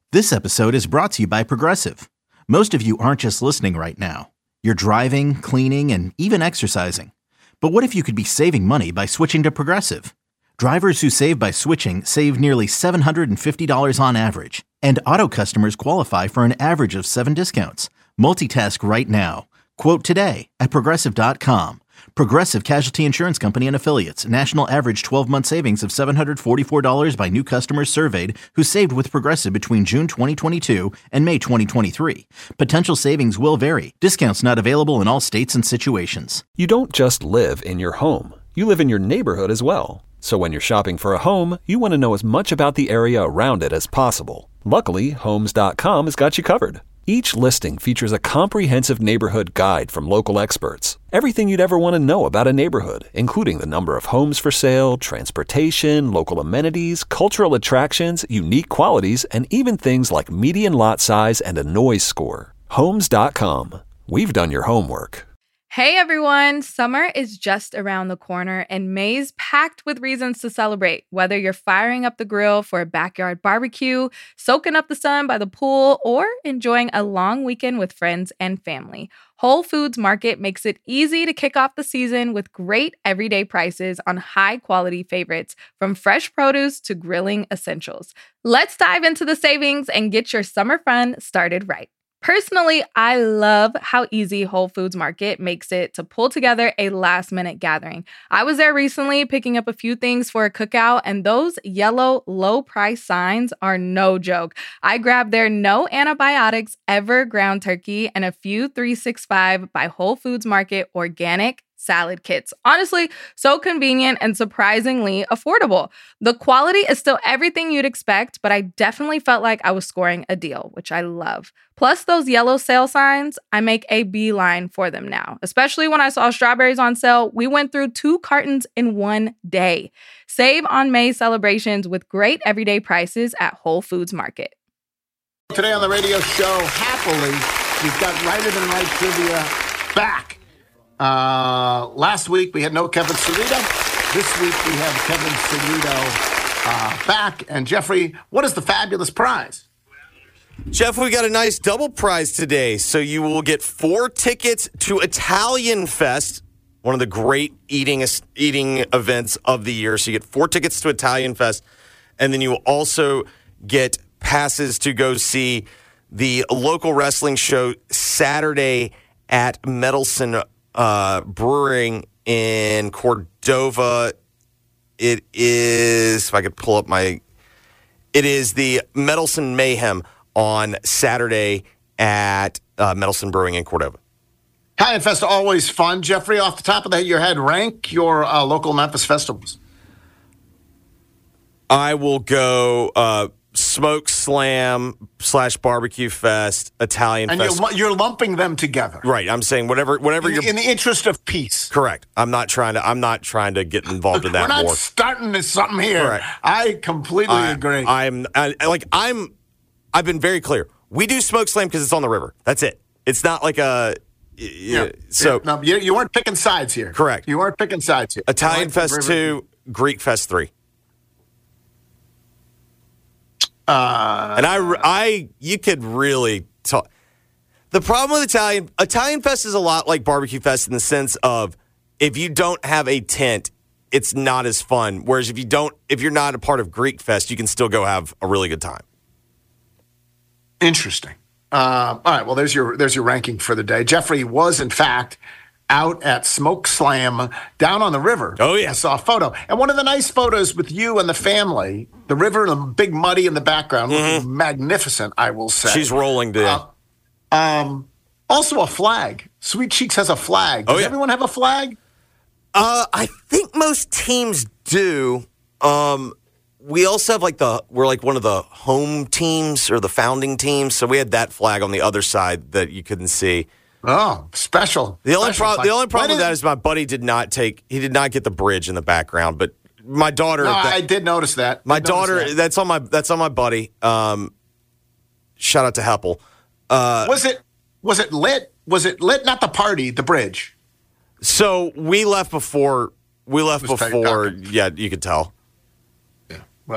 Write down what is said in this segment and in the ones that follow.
This episode is brought to you by Progressive. Most of you aren't just listening right now. You're driving, cleaning, and even exercising. But what if you could be saving money by switching to Progressive? Drivers who save by switching save nearly $750 on average. And auto customers qualify for an average of 7 discounts. Multitask right now. Quote today at Progressive.com. Progressive Casualty Insurance Company and Affiliates. National average 12-month savings of $744 by new customers surveyed who saved with Progressive between June 2022 and May 2023. Potential savings will vary. Discounts not available in all states and situations. You don't just live in your home. You live in your neighborhood as well. So when you're shopping for a home, you want to know as much about the area around it as possible. Luckily, Homes.com has got you covered. Each listing features a comprehensive neighborhood guide from local experts. Everything you'd ever want to know about a neighborhood, including the number of homes for sale, transportation, local amenities, cultural attractions, unique qualities, and even things like median lot size and a noise score. Homes.com. We've done your homework. Hey everyone, summer is just around the corner and May's packed with reasons to celebrate. Whether you're firing up the grill for a backyard barbecue, soaking up the sun by the pool, or enjoying a long weekend with friends and family, Whole Foods Market makes it easy to kick off the season with great everyday prices on high-quality favorites, from fresh produce to grilling essentials. Let's dive into the savings and get your summer fun started right. Personally, I love how easy Whole Foods Market makes it to pull together a last-minute gathering. I was there recently picking up a few things for a cookout, and those yellow low-price signs are no joke. I grabbed their no antibiotics ever ground turkey and a few 365 by Whole Foods Market organic salad kits. Honestly, so convenient and surprisingly affordable. The quality is still everything you'd expect, but I definitely felt like I was scoring a deal, which I love. Plus those yellow sale signs, I make a beeline for them now. Especially when I saw strawberries on sale, we went through 2 cartons in one day. Save on May celebrations with great everyday prices at Whole Foods Market. Today on the radio show, happily, we've got Righter Than Right trivia back. Last week we had no Kevin Cerrito. This week we have Kevin Cerrito back. And Jeffrey, what is the fabulous prize? Jeff, we got a nice double prize today. So you will get 4 tickets to Italian Fest, one of the great eating events of the year. So you get 4 tickets to Italian Fest, and then you will also get passes to go see the local wrestling show Saturday at Medelson Brewing in Cordova. It is, if I could pull up it is the Medelson Mayhem on Saturday at Medelson Brewing in Cordova. Italian Fest, always fun. Jeffrey, off the top of your head, rank your local Memphis festivals. I will go Smoke Slam / Barbecue Fest, Italian Fest. And you're lumping them together. Right. I'm saying whatever you're in the interest of peace. Correct. I'm not trying to get involved in that more. We're not starting something here. Correct. I completely agree. I've been very clear. We do Smoke Slam because it's on the river. That's it. It's not like a No, you weren't picking sides here. Correct. You weren't picking sides here. Italian Fest 2, Greek Fest 3. And you could really talk. The problem with Italian Fest is a lot like Barbecue Fest in the sense of if you don't have a tent, it's not as fun. Whereas if you're not a part of Greek Fest, you can still go have a really good time. Interesting. All right. Well, there's your ranking for the day. Jeffrey was in fact out at Smoke Slam down on the river. Oh, yeah. I saw a photo. And one of the nice photos with you and the family, the river and the big muddy in the background, looking magnificent, I will say. She's rolling, dude. Also a flag. Sweet Cheeks has a flag. Does everyone have a flag? I think most teams do. We also have we're like one of the home teams or the founding teams. So we had that flag on the other side that you couldn't see. Oh, special. The only problem with that is my buddy did not get the bridge in the background, but my daughter. No, I did notice that. My daughter. That's on my buddy. Shout out to Heppel. Was it lit? Was it lit? Not the party, the bridge. So we left before. Okay. Yeah, you could tell. Yeah. Well,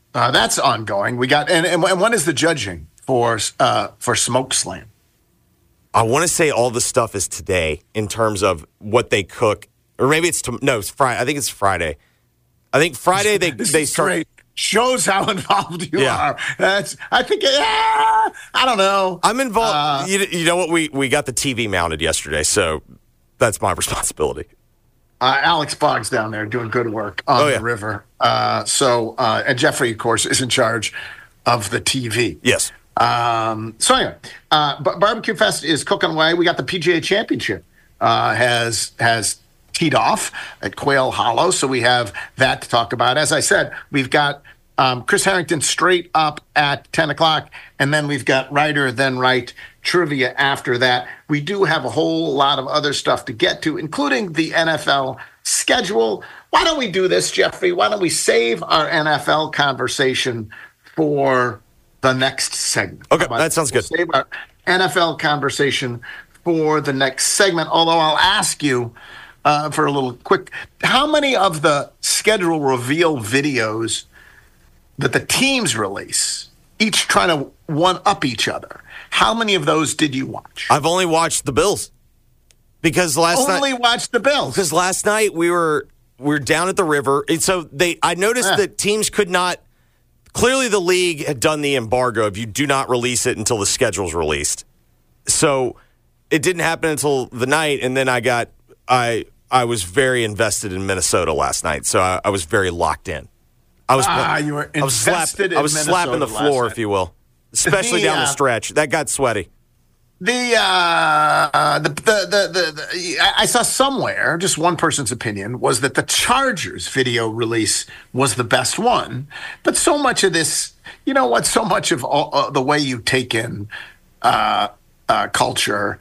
That's ongoing. We got and when is the judging for Smoke Slam? I want to say all the stuff is today in terms of what they cook, or maybe it's it's Friday. I think it's Friday. I think Friday they start. Great. Shows how involved you are. I think. I don't know. I'm involved. You know what? We got the TV mounted yesterday, so that's my responsibility. Alex Boggs down there doing good work on the river. And Jeffrey, of course, is in charge of the TV. Yes. So anyway, Barbecue Fest is cooking away. We got the PGA Championship has teed off at Quail Hollow, so we have that to talk about. As I said, we've got Chris Harrington straight up at 10 o'clock, and then we've got Writer Then Right trivia after that. We do have a whole lot of other stuff to get to, including the NFL schedule. Why don't we do this, Jeffrey? Why don't we save our NFL conversation for the next segment? Okay, that sounds good. Save our NFL conversation for the next segment, although I'll ask you for a little quick, how many of the schedule reveal videos that the teams release, each trying to one-up each other, how many of those did you watch? I've only watched the Bills. Because last night watched the Bills. Because last night we were down at the river, and so I noticed that teams could not. Clearly, the league had done the embargo if you do not release it until the schedule's released. So it didn't happen until the night, and then I was very invested in Minnesota last night, so I was very locked in. You were invested I was slapping the floor, if you will, especially down the stretch. That got sweaty. I saw somewhere, just one person's opinion, was that the Chargers video release was the best one. But so much of this, you know what, so much of the way you take in culture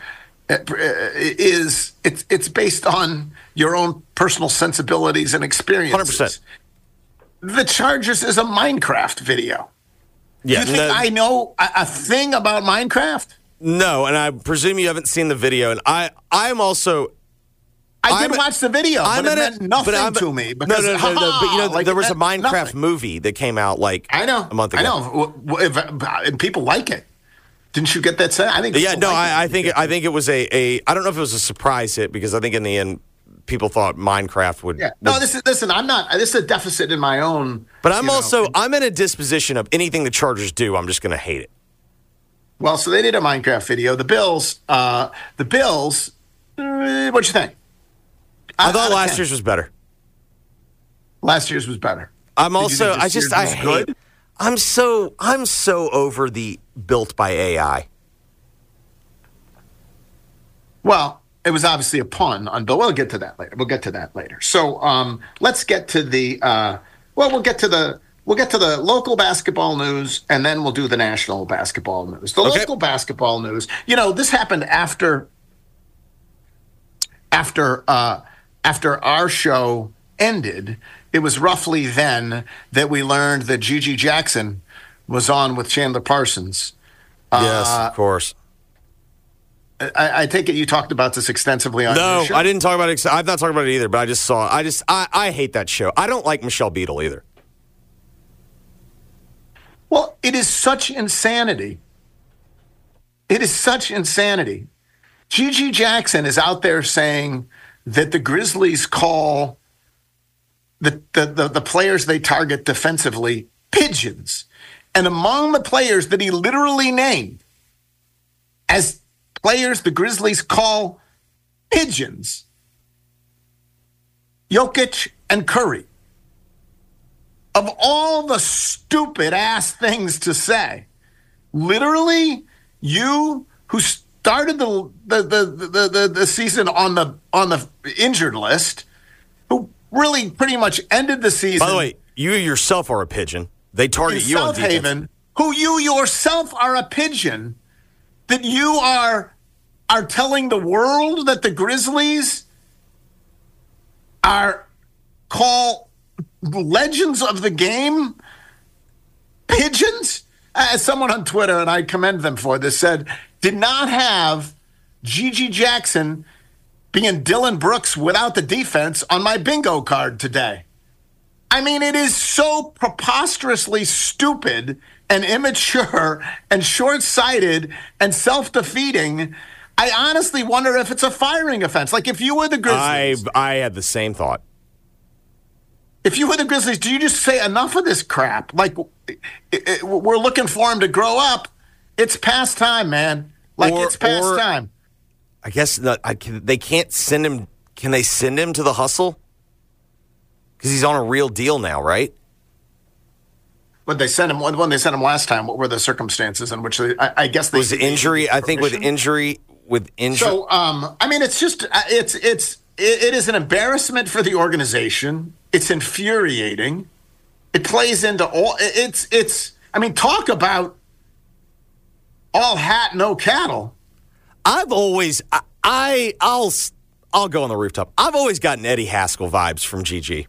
it's based on your own personal sensibilities and experiences. 100%. The Chargers is a Minecraft video. Yeah, Do you think I know a thing about Minecraft? No, and I presume you haven't seen the video. And I'm also... I did watch the video, but it meant nothing to me. Because, no. But you know, there was a Minecraft movie that came out a month ago. I know. And people like it. Didn't you get that sense? I think. Yeah, no. I think it was a. I don't know if it was a surprise hit because I think in the end people thought Minecraft would. Yeah. No, listen. I'm not. This is a deficit in my own. But I'm in a disposition of anything the Chargers do, I'm just going to hate it. Well, so they did a Minecraft video. The Bills. What'd you think? I thought last year's was better. Last year's was better. I'm so over the built by AI. Well, it was obviously a pun on Bill. We'll get to that later. So let's get to the we'll get to the local basketball news, and then we'll do the national basketball news. The local basketball news. You know, this happened after our show ended. It was roughly then that we learned that Gigi Jackson was on with Chandler Parsons. Yes, of course. I take it you talked about this extensively on your show? No, I didn't talk about it. I've not talked about it either, but I hate that show. I don't like Michelle Beadle either. Well, it is such insanity. Gigi Jackson is out there saying that the Grizzlies call the players they target defensively pigeons. And among the players that he literally named as players the Grizzlies call pigeons, Jokic and Curry. Of all the stupid ass things to say, literally, you who started the season on the injured list, who really pretty much ended the season. By the way, you yourself are a pigeon. They target you on defense. Haven, who you yourself are a pigeon, that you are telling the world that the Grizzlies call legends of the game pigeons? As someone on Twitter, and I commend them for this, said, did not have Gigi Jackson being Dylan Brooks without the defense on my bingo card today. I mean, it is so preposterously stupid and immature and short-sighted and self-defeating. I honestly wonder if it's a firing offense. Like, if you were the Grizzlies. I had the same thought. If you were the Grizzlies, do you just say enough of this crap? Like, we're looking for him to grow up. It's past time, man. Like, it's past time. I guess they can't send him. Can they send him to the hustle? Because he's on a real deal now, right? When they sent him last time, what were the circumstances in which I guess they was injury? I think with injury. So, I mean, it's just it is an embarrassment for the organization. It's infuriating. It plays into all. It's. I mean, talk about all hat, no cattle. I've always I'll go on the rooftop. I've always gotten Eddie Haskell vibes from GG.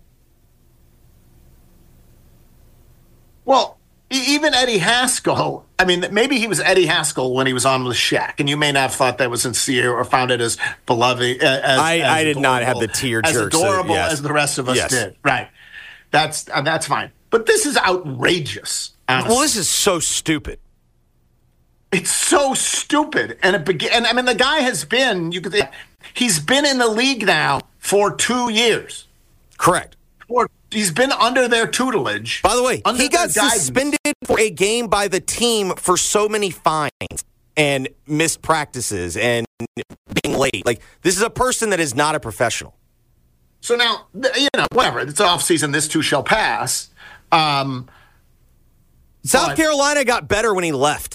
Well, even Eddie Haskell, I mean, maybe he was Eddie Haskell when he was on with Shaq, and you may not have thought that was sincere or found it as beloved. I did not have the tear jerks. As adorable as the rest of us did. Right. That's fine. But this is outrageous. Honestly. Well, this is so stupid. It's so stupid. And I mean, the guy has been, he's been in the league now for 2 years. Correct. He's been under their tutelage. By the way, he got suspended for a game by the team for so many fines and missed practices and being late. Like, this is a person that is not a professional. So now, whatever. It's off season. This too shall pass. South Carolina got better when he left.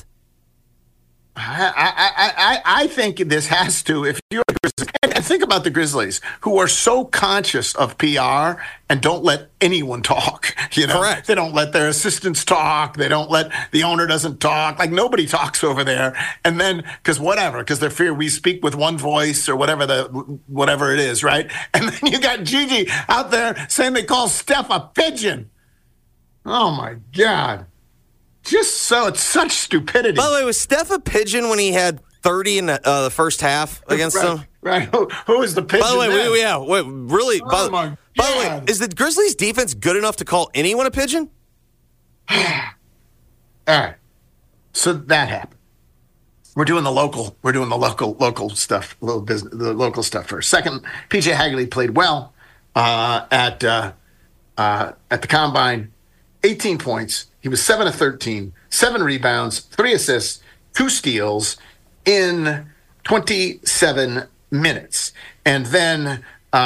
I think this has to, if you're a Grizzlies, and think about the Grizzlies, who are so conscious of PR and don't let anyone talk. Correct. They don't let their assistants talk. They don't let the owner doesn't talk. Like, nobody talks over there. And then, because they fear we speak with one voice or whatever it is, right? And then you got Gigi out there saying they call Steph a pigeon. Oh my God. Just so, it's such stupidity. By the way, was Steph a pigeon when he had 30 in the first half against them? Right. Who is the pigeon? By the way, really? Oh, my God. By the way, is the Grizzlies defense good enough to call anyone a pigeon? All right. So that happened. We're doing the local stuff, the local stuff first. Second, PJ Haggerty played well at the Combine. 18 points. He was 7 of 13, 7 rebounds, 3 assists, 2 steals in 27 minutes. And then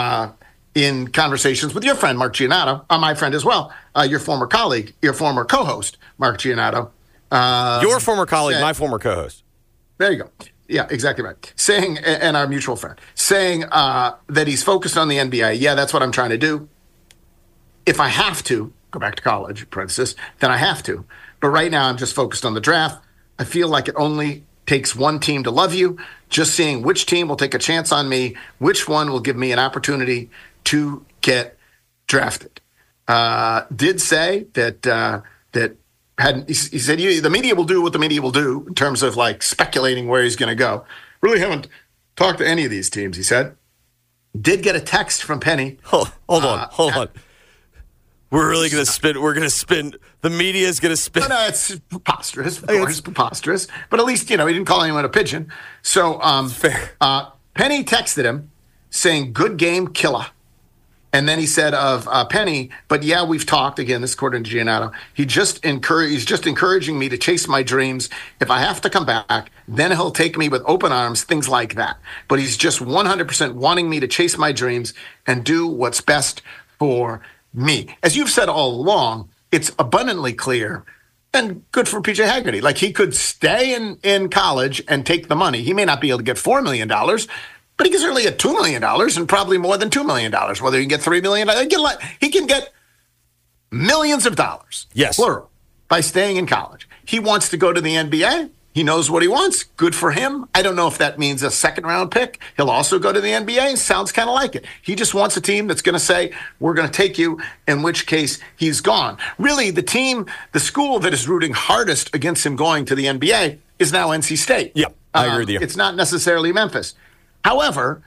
in conversations with your friend, Mark Giannotto, my friend as well, your former colleague, your former co-host, Mark Giannotto. Your former colleague, my former co-host. There you go. Yeah, exactly right. Saying, and our mutual friend, saying that he's focused on the NBA. Yeah, that's what I'm trying to do. If I have to, go back to college, parenthesis, then I have to. But right now I'm just focused on the draft. I feel like it only takes one team to love you. Just seeing which team will take a chance on me, which one will give me an opportunity to get drafted. Did say that he said the media will do what the media will do in terms of like speculating where he's going to go. Really haven't talked to any of these teams, he said. Did get a text from Penny. Hold on. We're really going to spin. We're going to spin. The media is going to spin. No, it's preposterous. Of course, it's preposterous. But at least, he didn't call anyone a pigeon. So fair. Penny texted him saying, "Good game, killer." And then he said of Penny, "But yeah, we've talked." Again, this is according to Giannotto. He's just encouraging me to chase my dreams. If I have to come back, then he'll take me with open arms, things like that. But he's just 100% wanting me to chase my dreams and do what's best for me. As you've said all along, it's abundantly clear and good for PJ Haggerty. Like, he could stay in college and take the money. He may not be able to get $4 million, but he can certainly get $2 million and probably more than $2 million. Whether he can get $3 million, he can get millions of dollars, yes, plural, by staying in college. He wants to go to the NBA. He knows what he wants. Good for him. I don't know if that means a second-round pick. He'll also go to the NBA. Sounds kind of like it. He just wants a team that's going to say, we're going to take you, in which case he's gone. Really, the school that is rooting hardest against him going to the NBA is now NC State. Yeah, I agree with you. It's not necessarily Memphis. However,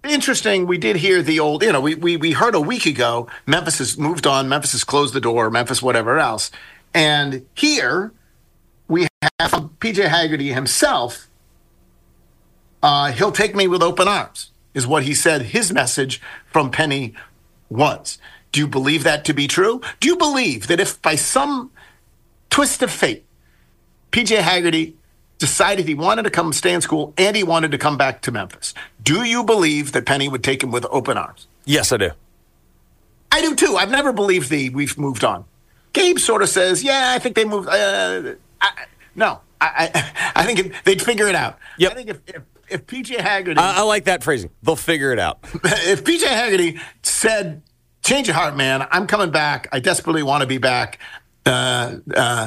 interesting. We did hear the old, we heard a week ago, Memphis has moved on, Memphis has closed the door, Memphis whatever else. And here we have PJ Haggerty himself. He'll take me with open arms, is what he said his message from Penny was. Do you believe that to be true? Do you believe that if by some twist of fate, PJ Haggerty decided he wanted to come stay in school and he wanted to come back to Memphis, do you believe that Penny would take him with open arms? Yes, I do. I do too. I've never believed we've moved on. Gabe sort of says, yeah, I think they moved. No, I think they'd figure it out. Yep. I think if PJ Haggerty... I like that phrasing. They'll figure it out. If PJ Haggerty said, change your heart, man, I'm coming back. I desperately want to be back. In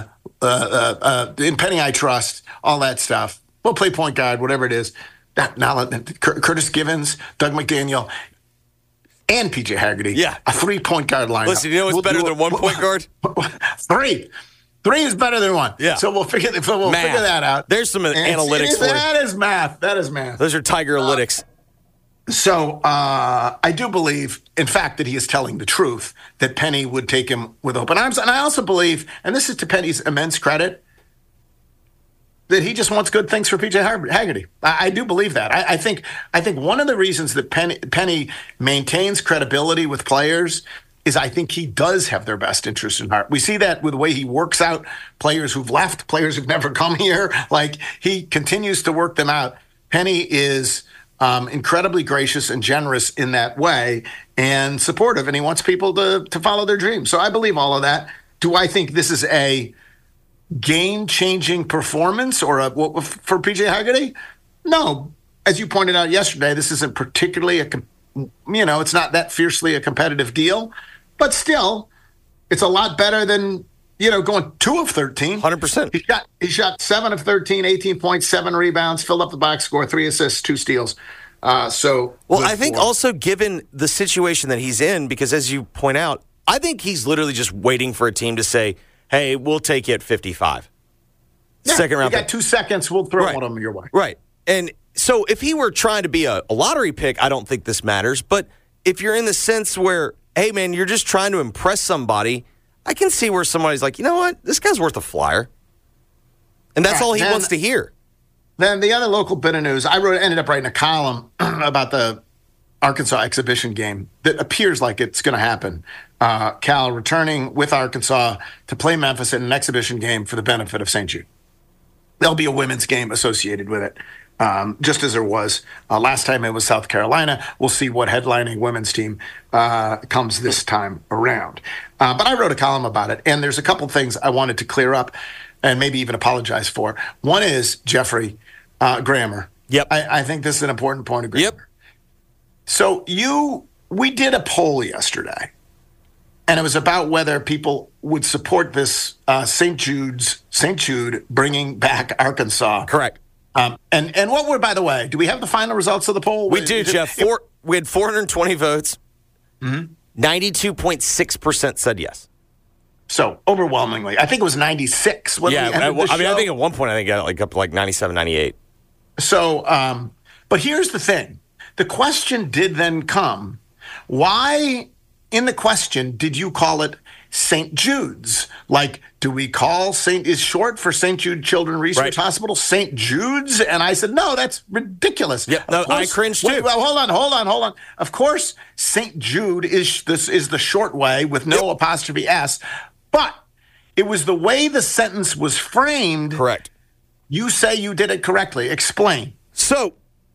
Penny I trust, all that stuff. We'll play point guard, whatever it is. Now, Curtis Givens, Doug McDaniel, and PJ Haggerty. Yeah. A 3-point guard lineup. Listen, you know what's better than 1 point guard? 3. 3 is better than 1. Yeah. So we'll figure that out. There's some analytics for it. That is math. Those are Tiger analytics. So I do believe, in fact, that he is telling the truth, that Penny would take him with open arms. And I also believe, and this is to Penny's immense credit, that he just wants good things for PJ Haggerty. I do believe that. I think one of the reasons that Penny maintains credibility with players is I think he does have their best interest in heart. We see that with the way he works out players who've left, players who've never come here. Like, he continues to work them out. Penny is incredibly gracious and generous in that way and supportive, and he wants people to follow their dreams. So I believe all of that. Do I think this is a game-changing performance for PJ Haggerty? No. As you pointed out yesterday, this isn't particularly it's not that fiercely a competitive deal, but still, it's a lot better than, going 2 of 13. 100%. He shot 7 of 13, 18 points, 7 rebounds, filled up the box score, 3 assists, 2 steals. I think also given the situation that he's in, because as you point out, I think he's literally just waiting for a team to say, hey, we'll take you at 55. Yeah, Second round you got pick. 2 seconds, we'll throw one of them your way. Right. And so if he were trying to be a lottery pick, I don't think this matters. But if you're in the sense where, hey, man, you're just trying to impress somebody, I can see where somebody's like, you know what? This guy's worth a flyer. And that's all he wants to hear. Then the other local bit of news, ended up writing a column about the Arkansas exhibition game that appears like it's going to happen. Cal returning with Arkansas to play Memphis in an exhibition game for the benefit of St. Jude. There'll be a women's game associated with it, just as there was last time it was South Carolina. We'll see what headlining women's team comes this time around. But I wrote a column about it, and there's a couple things I wanted to clear up and maybe even apologize for. One is, Jeffrey, grammar. Yep. I think this is an important point of grammar. Yep. So we did a poll yesterday, and it was about whether people would support this St. Jude bringing back Arkansas. Correct. And what were, by the way, do we have the final results of the poll? We do, Jeff. We had 420 votes. 92.6% said yes. So overwhelmingly, I think it was 96. I think at one point I got up to 97, 98. So, but here's the thing. The question did then come, why in the question did you call it St. Jude's? Like, do we call is short for St. Jude Children's Research Hospital St. Jude's? And I said, no, that's ridiculous. Yep, no, I cringed too. Well, hold on. Of course, St. Jude is the short way with no apostrophe S, but it was the way the sentence was framed. Correct. You say you did it correctly. Explain. So,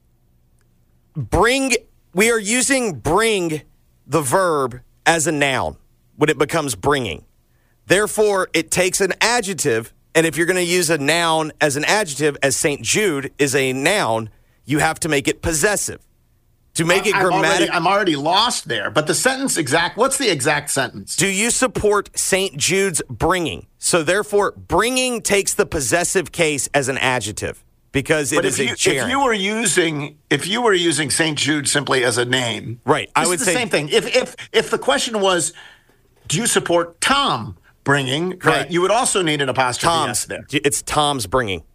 we are using bring, the verb, as a noun when it becomes bringing. Therefore, it takes an adjective, and if you're going to use a noun as an adjective, as St. Jude is a noun, you have to make it possessive. To make it grammatical. I'm already lost there, but the sentence what's the exact sentence? Do you support St. Jude's bringing? So therefore, bringing takes the possessive case as an adjective because it is a gerund. If you were using St. Jude simply as a name, right? I would say the same thing. If the question was, do you support Tom bringing? Right. You would also need an apostrophe S there. It's Tom's bringing.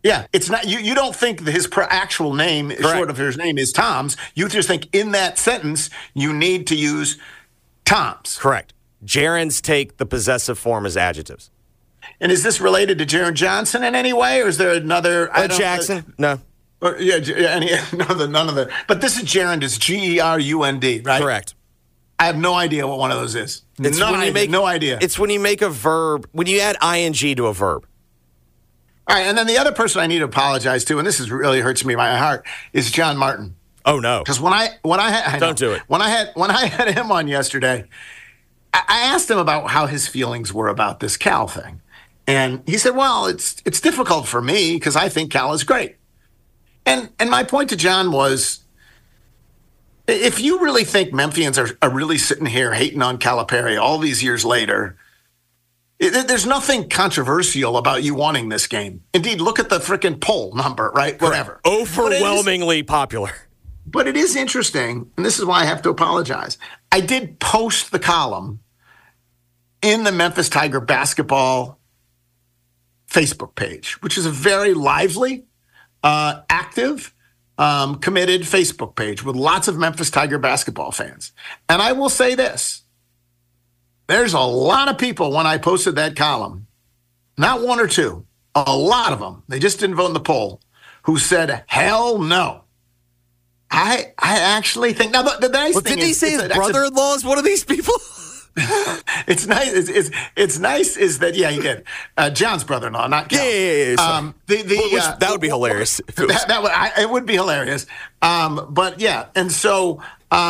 Yeah, it's not. You don't think that his actual name, short of his name, is Tom's. You just think in that sentence you need to use Tom's. Correct. Jarens take the possessive form as adjectives. And is this related to Jaron Johnson in any way, or is there another? Jackson? No. None of the. But this is Gerund. It's Gerund, right? Correct. I have no idea what one of those is. No idea. It's when you make a verb, when you add ing to a verb. All right, and then the other person I need to apologize to, and this really hurts me in my heart, is John Martin. Oh no! Because when I had don't do it. When I had him on yesterday, I asked him about how his feelings were about this Cal thing, and he said, "Well, it's difficult for me because I think Cal is great." And my point to John was, if you really think Memphians are really sitting here hating on Calipari all these years later, there's nothing controversial about you wanting this game. Indeed, look at the freaking poll number, right? Whatever. Overwhelmingly popular. But it is interesting, and this is why I have to apologize. I did post the column in the Memphis Tiger basketball Facebook page, which is a very lively, active, committed Facebook page with lots of Memphis Tiger basketball fans. And I will say this. There's a lot of people when I posted that column, not one or two, a lot of them, they just didn't vote in the poll, who said, hell no. I actually think, now the nice thing didn't he say his brother-in-law is one of these people? It's nice. It's nice is that, yeah, he did. John's brother-in-law, not Cal. Yeah. That would be hilarious. It would be hilarious. But yeah, and so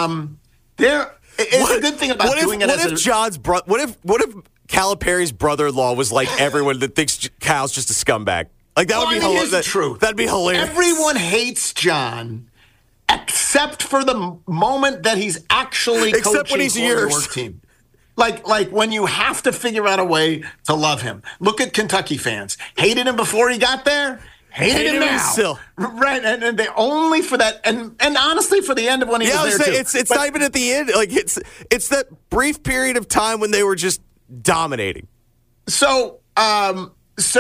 it's a good thing about doing it. What if Calipari's brother-in-law was like everyone that thinks Cal's just a scumbag? Like that would be hilarious. Truth. That'd be hilarious. Everyone hates John, except for the moment that he's actually coaching the work team. Like when you have to figure out a way to love him. Look at Kentucky fans. Hated him before he got there. Hated him now. Still. Right, and they only for that, and honestly for the end of when he was there too. It's not even at the end. Like it's that brief period of time when they were just dominating. So the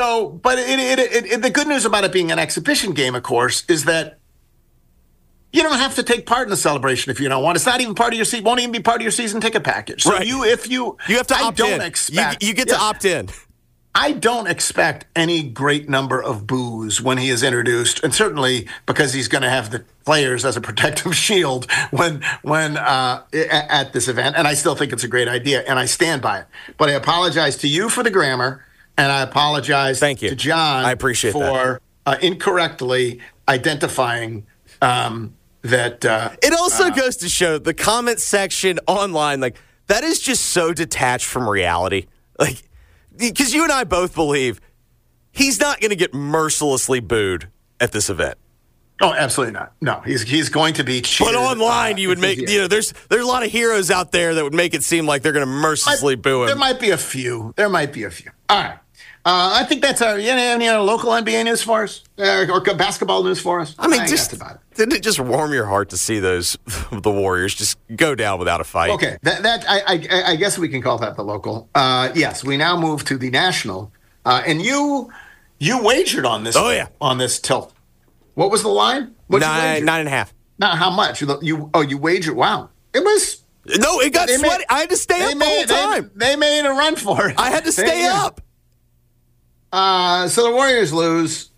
good news about it being an exhibition game, of course, is that you don't have to take part in the celebration if you don't want. It's not even part of your season. Won't even be part of your season ticket package. So right. you have to opt in. You get to opt in. I don't expect any great number of boos when he is introduced, and certainly because he's going to have the players as a protective shield when at this event. And I still think it's a great idea, and I stand by it. But I apologize to you for the grammar, and I apologize to John I appreciate for incorrectly identifying that. It also goes to show the comment section online, like that is just so detached from reality. Like, because you and I both believe he's not going to get mercilessly booed at this event. Oh, absolutely not. No, he's going to be cheated. But online, you would make there's a lot of heroes out there that would make it seem like they're going to mercilessly boo him. There might be a few. All right. I think that's any other local NBA news for us or basketball news for us. I mean, didn't it just warm your heart to see the Warriors just go down without a fight? Okay, I guess we can call that the local. Yes, we now move to the national, and you wagered on this. Oh yeah, on this tilt. What was the line? 9.5. Now, how much? You wagered? Wow, it was. No, it got sweaty. I had to stay up the whole time. They made a run for it. I had to stay up. So the Warriors lose.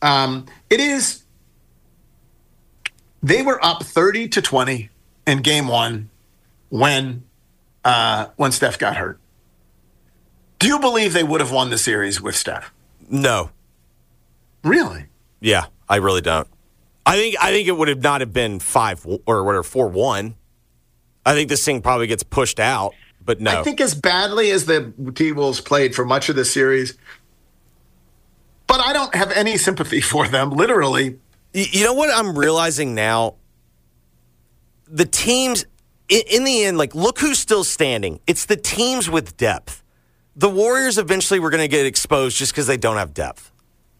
They were up 30-20 in game one when Steph got hurt. Do you believe they would have won the series with Steph? No. Really? Yeah, I really don't. I think it would have not have been 4-1. I think this thing probably gets pushed out, but no. I think as badly as the T-Wolves played for much of the series, but I don't have any sympathy for them, literally. You know what I'm realizing now? The teams, in the end, like, look who's still standing. It's the teams with depth. The Warriors eventually were going to get exposed just because they don't have depth.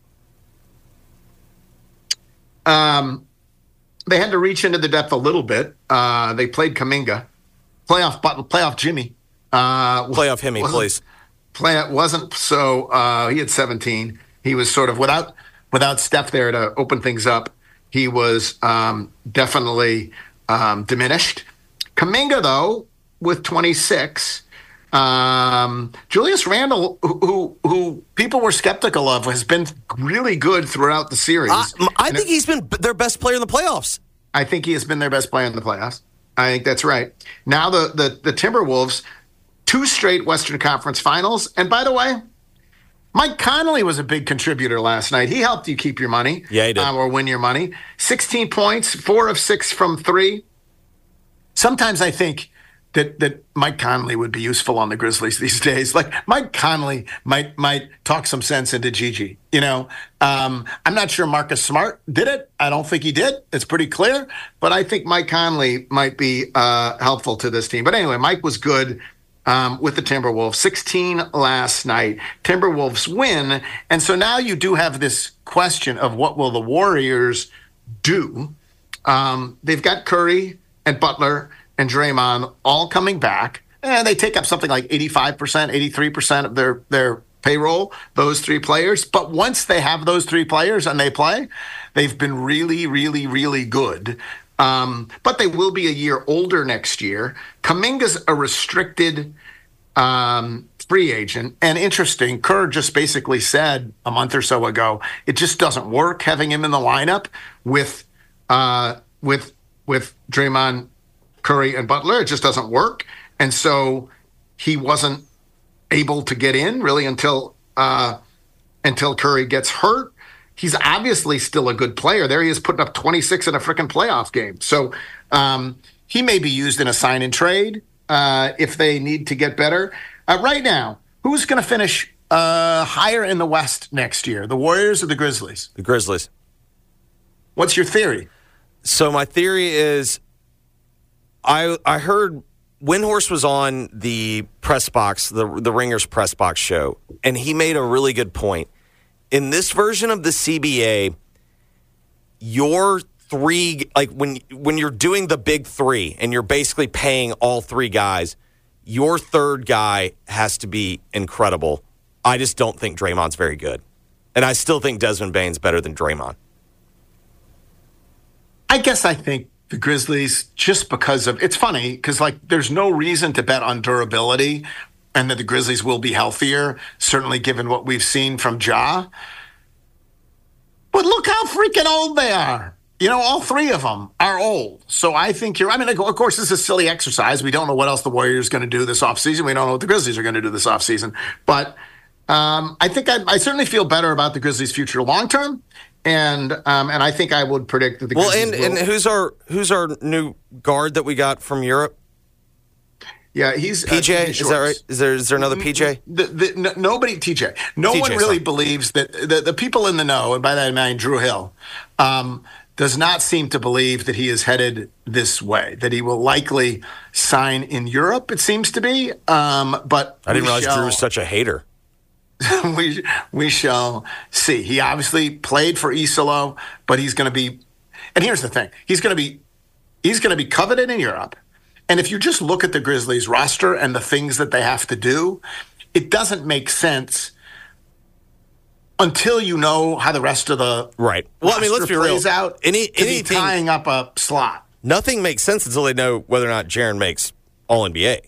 They had to reach into the depth a little bit. They played Kuminga. Playoff Jimmy. Playoff Himmy, please. Wasn't so. He had 17. He was sort of without without Steph there to open things up, he was definitely diminished. Kuminga, though, with 26. Julius Randle, who people were skeptical of, has been really good throughout the series. I think he's been their best player in the playoffs. I think he has been their best player in the playoffs. I think that's right. Now the Timberwolves, 2 straight Western Conference Finals. And by the way, Mike Conley was a big contributor last night. He helped you keep your money. Yeah, he did. Or win your money. 16 points, 4 of 6 from 3. Sometimes I think that Mike Conley would be useful on the Grizzlies these days. Like, Mike Conley might talk some sense into Gigi. I'm not sure Marcus Smart did it. I don't think he did. It's pretty clear. But I think Mike Conley might be helpful to this team. But anyway, Mike was good with the Timberwolves. 16 last night. Timberwolves win. And so now you do have this question of what will the Warriors do? They've got Curry and Butler and Draymond all coming back, and they take up something like 85%, 83% of their payroll, those 3 players. But once they have those 3 players and they play, they've been really, really, really good. But they will be a year older next year. Kuminga's a restricted free agent. And interesting, Kerr just basically said a month or so ago, it just doesn't work having him in the lineup with Draymond, Curry, and Butler. It just doesn't work. And so he wasn't able to get in really until Curry gets hurt. He's obviously still a good player. There he is putting up 26 in a freaking playoff game. So he may be used in a sign and trade if they need to get better. Right now, who's going to finish higher in the West next year, the Warriors or the Grizzlies? The Grizzlies. What's your theory? So my theory is I heard Windhorst was on the press box, the Ringers press box show, and he made a really good point. In this version of the CBA, your 3, like when you're doing the big 3 and you're basically paying all 3 guys, your 3rd guy has to be incredible. I just don't think Draymond's very good. And I still think Desmond Bane's better than Draymond. I guess I think the Grizzlies, just because of, it's funny because there's no reason to bet on durability and that the Grizzlies will be healthier, certainly given what we've seen from Ja. But look how freaking old they are. All 3 of them are old. So I think of course, this is a silly exercise. We don't know what else the Warriors are going to do this offseason. We don't know what the Grizzlies are going to do this offseason. But I think I certainly feel better about the Grizzlies' future long term. And I think I would predict that the Grizzlies and who's our new guard that we got from Europe? Yeah, he's PJ. Is that right? Is there another PJ? Nobody. TJ. No TJ, one really sorry. Believes that the people in the know, and by that I mean Drew Hill, does not seem to believe that he is headed this way. That he will likely sign in Europe. It seems to be. But I didn't realize Drew was such a hater. we shall see. He obviously played for Isolo, but he's going to be. And here's the thing: he's going to be coveted in Europe. And if you just look at the Grizzlies roster and the things that they have to do, it doesn't make sense until you know how the rest of the right. Well, I mean, let's be real. Out anything tying up a slot. Nothing makes sense until they know whether or not Jaren makes All NBA.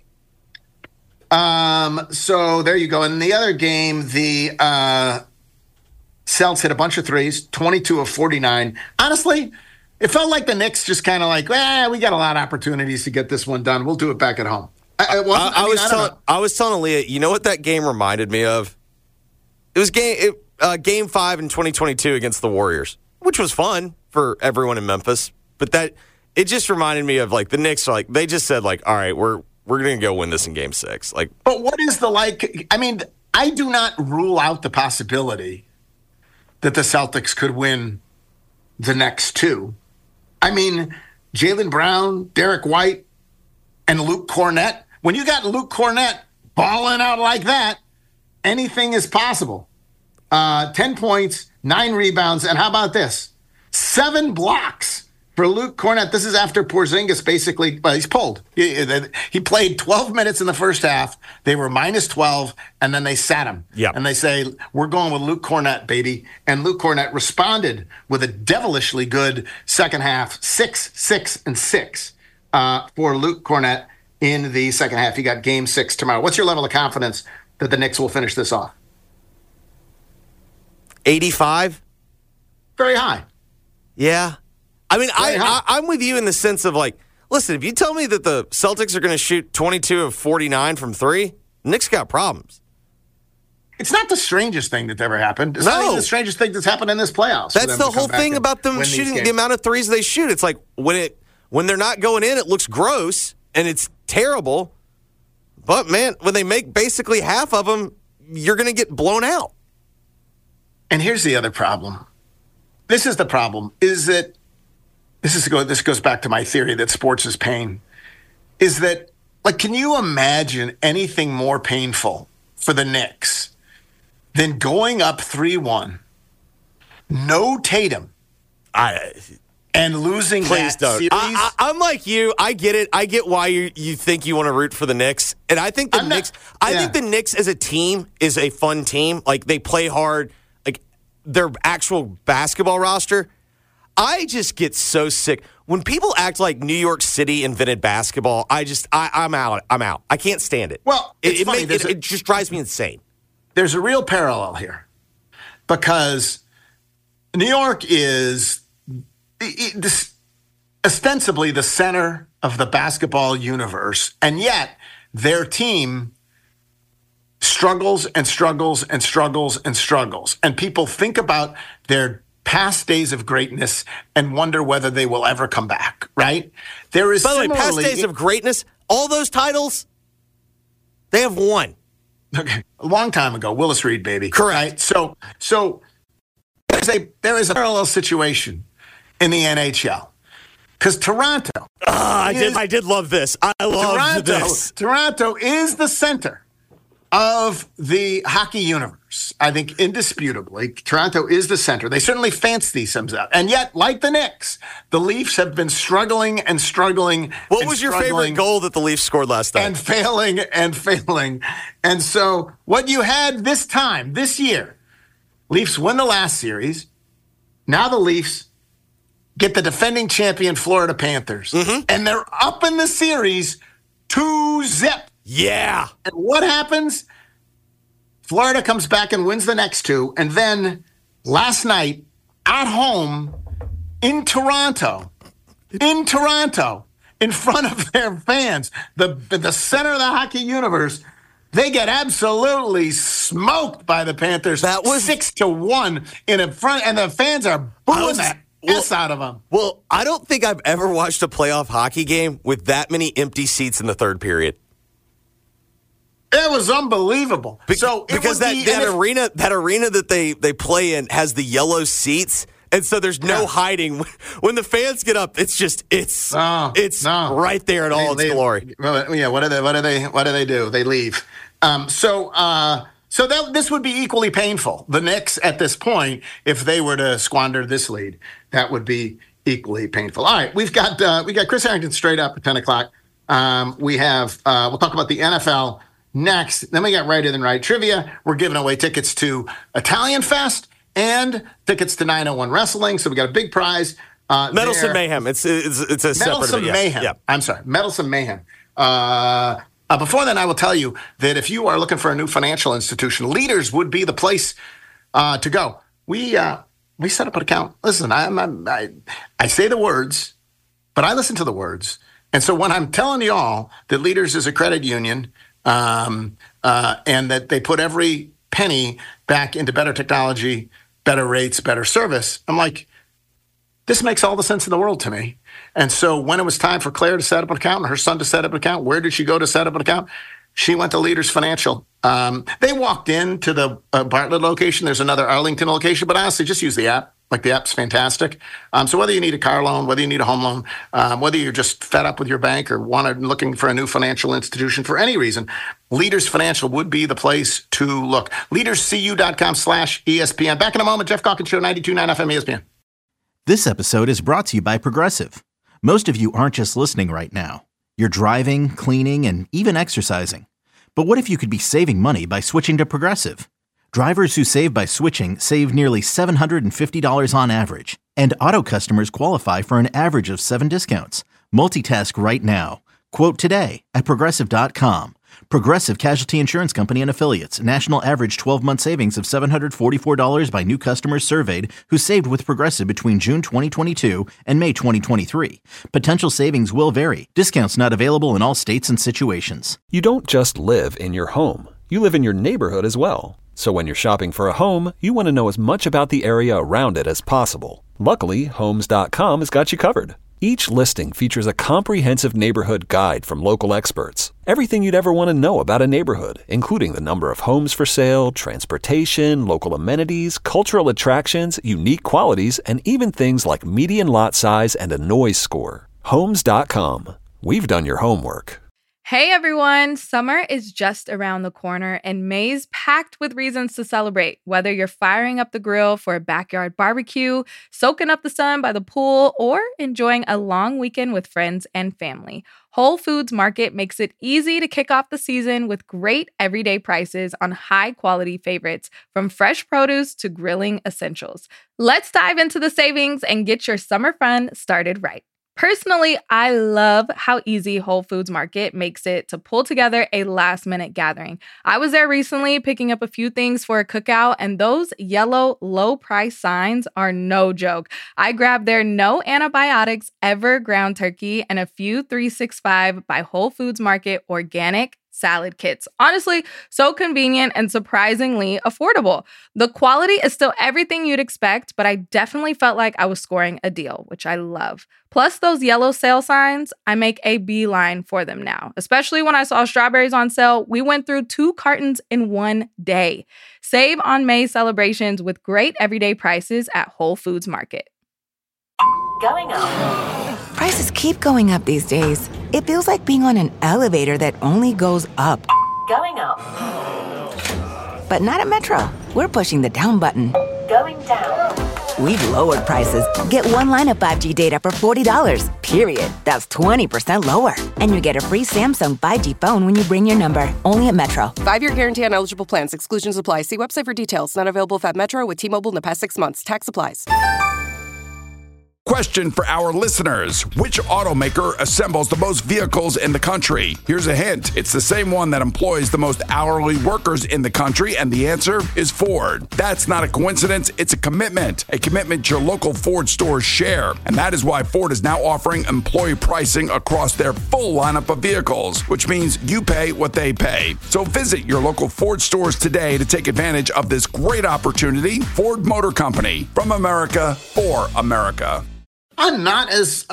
So there you go. In the other game, the Celtics hit a bunch of threes, 22 of 49. Honestly, it felt like the Knicks just kind of we got a lot of opportunities to get this one done. We'll do it back at home. I was telling Aaliyah, you know what that game reminded me of? It was game 5 in 2022 against the Warriors, which was fun for everyone in Memphis. But it just reminded me of the Knicks are they just said all right, we're going to go win this in game 6. But what is I mean, I do not rule out the possibility that the Celtics could win the next 2. I mean, Jaylen Brown, Derek White, and Luke Cornett. When you got Luke Cornett balling out like that, anything is possible. 10 points, 9 rebounds, and how about this? 7 blocks For Luke Cornett, this is after Porzingis basically, he's pulled. He played 12 minutes in the first half. They were minus 12, and then they sat him. Yep. And they say, we're going with Luke Cornett, baby. And Luke Cornett responded with a devilishly good second half, 6, 6, and 6 for Luke Cornett in the second half. You got game 6 tomorrow. What's your level of confidence that the Knicks will finish this off? 85? Very high. Yeah. I mean, I'm with you in the sense of like, listen, if you tell me that the Celtics are going to shoot 22 of 49 from 3, Knicks got problems. It's not the strangest thing that's ever happened. It's not even the strangest thing that's happened in this playoffs. That's the whole thing about them shooting the amount of threes they shoot. It's like when they're not going in, it looks gross and it's terrible. But man, when they make basically half of them, you're going to get blown out. And here's the other problem. This is the problem, is that this goes back to my theory that sports is pain, is that, like, can you imagine anything more painful for the Knicks than going up 3-1, no Tatum, and losing Please that don't. series? I'm like you. I get it. I get why you think you want to root for the Knicks. And I think the Knicks think the Knicks as a team is a fun team. Like, they play hard. Like, their actual basketball roster, I just get so sick. When people act like New York City invented basketball, I'm out. I can't stand it. Well, it just drives me insane. There's a real parallel here because New York is ostensibly the center of the basketball universe, and yet their team struggles and struggles and struggles and struggles. And people think about their past days of greatness and wonder whether they will ever come back, right? There is, by the way, past days of greatness, all those titles, they have won. Okay, a long time ago, Willis Reed, baby. Correct. Right? So there is a parallel situation in the NHL because Toronto. I did love this. I love this. Toronto is the center of the hockey universe. I think indisputably, Toronto is the center. They certainly fancy themselves out. And yet, like the Knicks, the Leafs have been struggling and struggling. What was your favorite goal that the Leafs scored last night? And failing and failing. And so what you had this year, Leafs win the last series. Now the Leafs get the defending champion Florida Panthers. Mm-hmm. And they're up in the series 2-0. Yeah. And what happens? Florida comes back and wins the next 2. And then last night at home in Toronto, in front of their fans, the center of the hockey universe, they get absolutely smoked by the Panthers. That was 6-1 in front, and the fans are booing the S out of them. Well, I don't think I've ever watched a playoff hockey game with that many empty seats in the third period. It was unbelievable. Because that arena that they play in has the yellow seats, and so there's no hiding. When the fans get up, it's right there in all its glory. Well, yeah. What do they do? They leave. So this would be equally painful. The Knicks at this point, if they were to squander this lead, that would be equally painful. All right, we got Chris Harrington straight up at 10:00. We'll talk about the NFL next. Then we got Righter Than Right trivia. We're giving away tickets to Italian Fest and tickets to 901 Wrestling. So we got a big prize. Meddlesome Mayhem. It's a separate Meddlesome Mayhem. Yeah. I'm sorry, Meddlesome Mayhem. Before then, I will tell you that if you are looking for a new financial institution, Leaders would be the place to go. We set up an account. Listen, I say the words, but I listen to the words. And so when I'm telling y'all that Leaders is a credit union, and that they put every penny back into better technology, better rates, better service, I'm like, this makes all the sense in the world to me. And so when it was time for Claire to set up an account and her son to set up an account, where did she go to set up an account? She went to Leaders Financial. They walked into the Bartlett location. There's another Arlington location, but honestly, just use the app. Like, the app's fantastic. So whether you need a car loan, whether you need a home loan, whether you're just fed up with your bank or looking for a new financial institution for any reason, Leaders Financial would be the place to look. LeadersCU.com/ESPN. Back in a moment, Jeff Calkins Show, 92.9 FM ESPN. This episode is brought to you by Progressive. Most of you aren't just listening right now. You're driving, cleaning, and even exercising. But what if you could be saving money by switching to Progressive? Drivers who save by switching save nearly $750 on average. And auto customers qualify for an average of 7 discounts. Multitask right now. Quote today at Progressive.com. Progressive Casualty Insurance Company and Affiliates. National average 12-month savings of $744 by new customers surveyed who saved with Progressive between June 2022 and May 2023. Potential savings will vary. Discounts not available in all states and situations. You don't just live in your home. You live in your neighborhood as well. So when you're shopping for a home, you want to know as much about the area around it as possible. Luckily, Homes.com has got you covered. Each listing features a comprehensive neighborhood guide from local experts. Everything you'd ever want to know about a neighborhood, including the number of homes for sale, transportation, local amenities, cultural attractions, unique qualities, and even things like median lot size and a noise score. Homes.com. We've done your homework. Hey everyone, summer is just around the corner and May's packed with reasons to celebrate. Whether you're firing up the grill for a backyard barbecue, soaking up the sun by the pool, or enjoying a long weekend with friends and family, Whole Foods Market makes it easy to kick off the season with great everyday prices on high-quality favorites, from fresh produce to grilling essentials. Let's dive into the savings and get your summer fun started right. Personally, I love how easy Whole Foods Market makes it to pull together a last-minute gathering. I was there recently picking up a few things for a cookout, and those yellow low-price signs are no joke. I grabbed their no antibiotics ever ground turkey and a few 365 by Whole Foods Market organic salad kits. Honestly, so convenient and surprisingly affordable. The quality is still everything you'd expect, but I definitely felt like I was scoring a deal, which I love. Plus those yellow sale signs, I make a beeline for them now. Especially when I saw strawberries on sale, we went through 2 cartons in one day. Save on May celebrations with great everyday prices at Whole Foods Market. Going up. Prices keep going up these days. It feels like being on an elevator that only goes up. Going up. But not at Metro. We're pushing the down button. Going down. We've lowered prices. Get one line of 5G data for $40, period. That's 20% lower. And you get a free Samsung 5G phone when you bring your number. Only at Metro. 5-year guarantee on eligible plans. Exclusions apply. See website for details. Not available at Metro with T-Mobile in the past 6 months. Tax applies. Question for our listeners. Which automaker assembles the most vehicles in the country? Here's a hint. It's the same one that employs the most hourly workers in the country, and the answer is Ford. That's not a coincidence. It's a commitment your local Ford stores share. And that is why Ford is now offering employee pricing across their full lineup of vehicles, which means you pay what they pay. So visit your local Ford stores today to take advantage of this great opportunity. Ford Motor Company, from America for America. I'm not as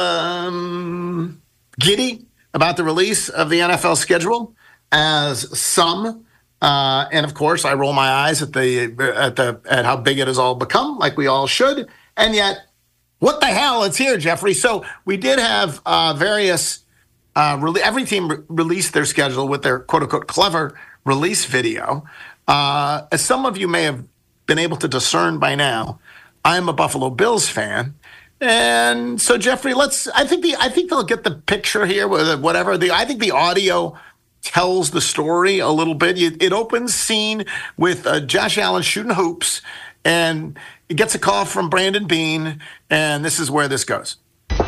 giddy about the release of the NFL schedule as some, and of course I roll my eyes at how big it has all become, like we all should. And yet, what the hell? It's here, Jeffrey. So we did have various. Every team released their schedule with their quote unquote clever release video. As some of you may have been able to discern by now, I am a Buffalo Bills fan. And so, Jeffrey, I think they'll get the picture here with whatever. I think the audio tells the story a little bit. It opens scene with Josh Allen shooting hoops, and it gets a call from Brandon Beane, and this is where this goes.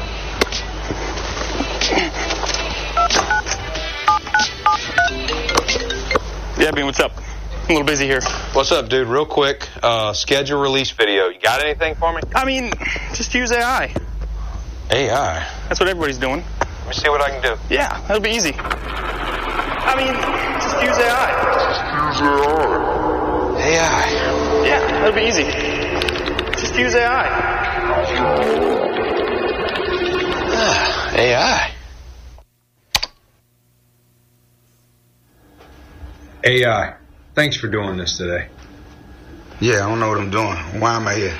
Yeah, Beane, what's up? I'm a little busy here. What's up, dude? Real quick, schedule release video. You got anything for me? I mean, just use AI. AI? That's what everybody's doing. Let me see what I can do. Yeah, that'll be easy. I mean, just use AI. AI? Yeah, that'll be easy. Just use AI. AI? AI. Thanks for doing this today. Yeah, I don't know what I'm doing. Why am I here?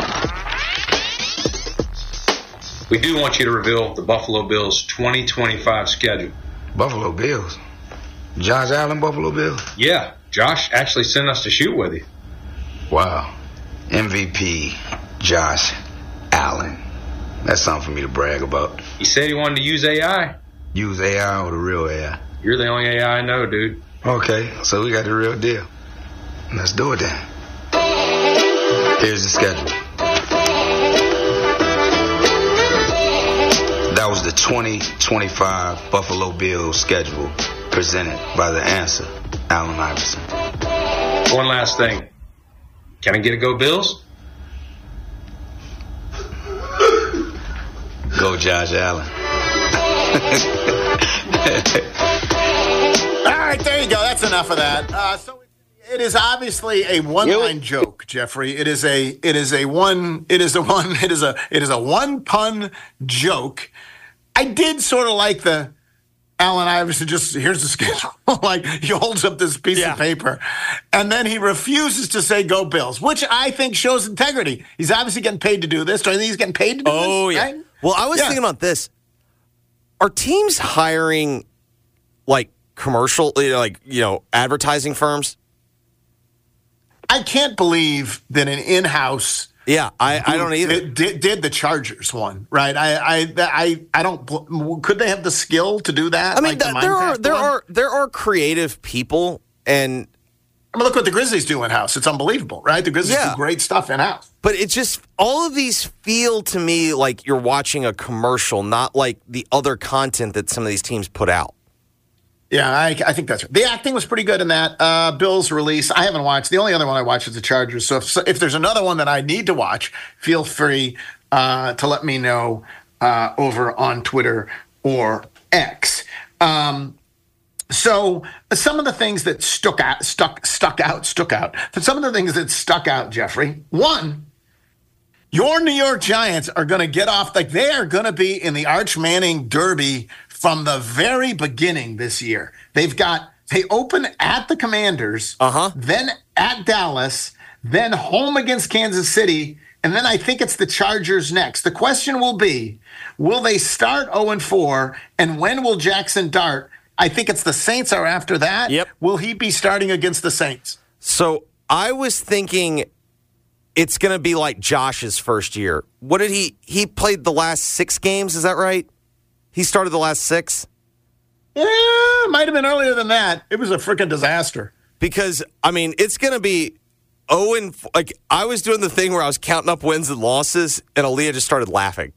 We do want you to reveal the Buffalo Bills 2025 schedule. Buffalo Bills? Josh Allen Buffalo Bills? Yeah, Josh actually sent us to shoot with you. Wow. MVP, Josh. Allen. That's something for me to brag about. He said he wanted to use AI. Use AI or the real AI? You're the only AI I know, dude. Okay, so we got the real deal. Let's do it then. Here's the schedule. That was the 2025 Buffalo Bills schedule presented by The Answer, Allen Iverson. One last thing. Can I get a go Bills? Go Josh Allen. All right, there you go. That's enough of that. So it is obviously a one-line joke, Jeffrey. It is a one pun joke. I did sort of like the Allen Iverson, just here's the schedule. Like, he holds up this piece of paper, and then he refuses to say go Bills, which I think shows integrity. He's obviously getting paid to do this. Do I think he's getting paid to do this? Oh, yeah. Right? Well, I was thinking about this. Are teams hiring, like, commercial, advertising firms? I can't believe that an in-house... Yeah, I don't either. Did the Chargers one, right? I don't. Could they have the skill to do that? I mean, there are creative people, and I mean, look what the Grizzlies do in house. It's unbelievable, right? The Grizzlies do great stuff in house. But it's just all of these feel to me like you're watching a commercial, not like the other content that some of these teams put out. Yeah, I think that's right. The acting was pretty good in that. Bills release, I haven't watched. The only other one I watched is the Chargers. So if there's another one that I need to watch, feel free to let me know over on Twitter or X. So some of the things that stuck out. But some of the things that stuck out, Jeffrey. One, your New York Giants are going to get off, like they are going to be in the Arch Manning Derby from the very beginning this year. They open at the Commanders, then at Dallas, then home against Kansas City, and then I think it's the Chargers next. The question will be, will they start 0-4, and when will Jackson Dart? I think it's the Saints are after that. Yep. Will he be starting against the Saints? So I was thinking it's going to be like Josh's first year. What did he played the last 6 games, is that right? He started the last 6? Yeah, might have been earlier than that. It was a freaking disaster. Because, I mean, it's going to be 0-4. Like, I was doing the thing where I was counting up wins and losses, and Aaliyah just started laughing.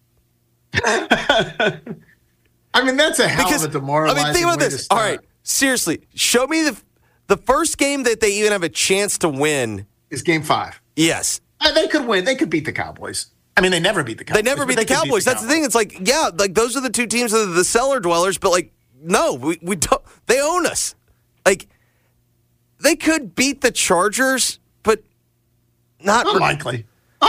I mean, that's a hell of a demoralizing think about way this. to start. All right, seriously, show me the first game that they even have a chance to win. Is Game 5. Yes. They could win. They could beat the Cowboys. I mean, they never beat the Cowboys. They never beat the Cowboys. That's the thing. It's like, yeah, like those are the two teams that are the cellar dwellers, but like, no, we don't. They own us. Like, they could beat the Chargers, but not unlikely.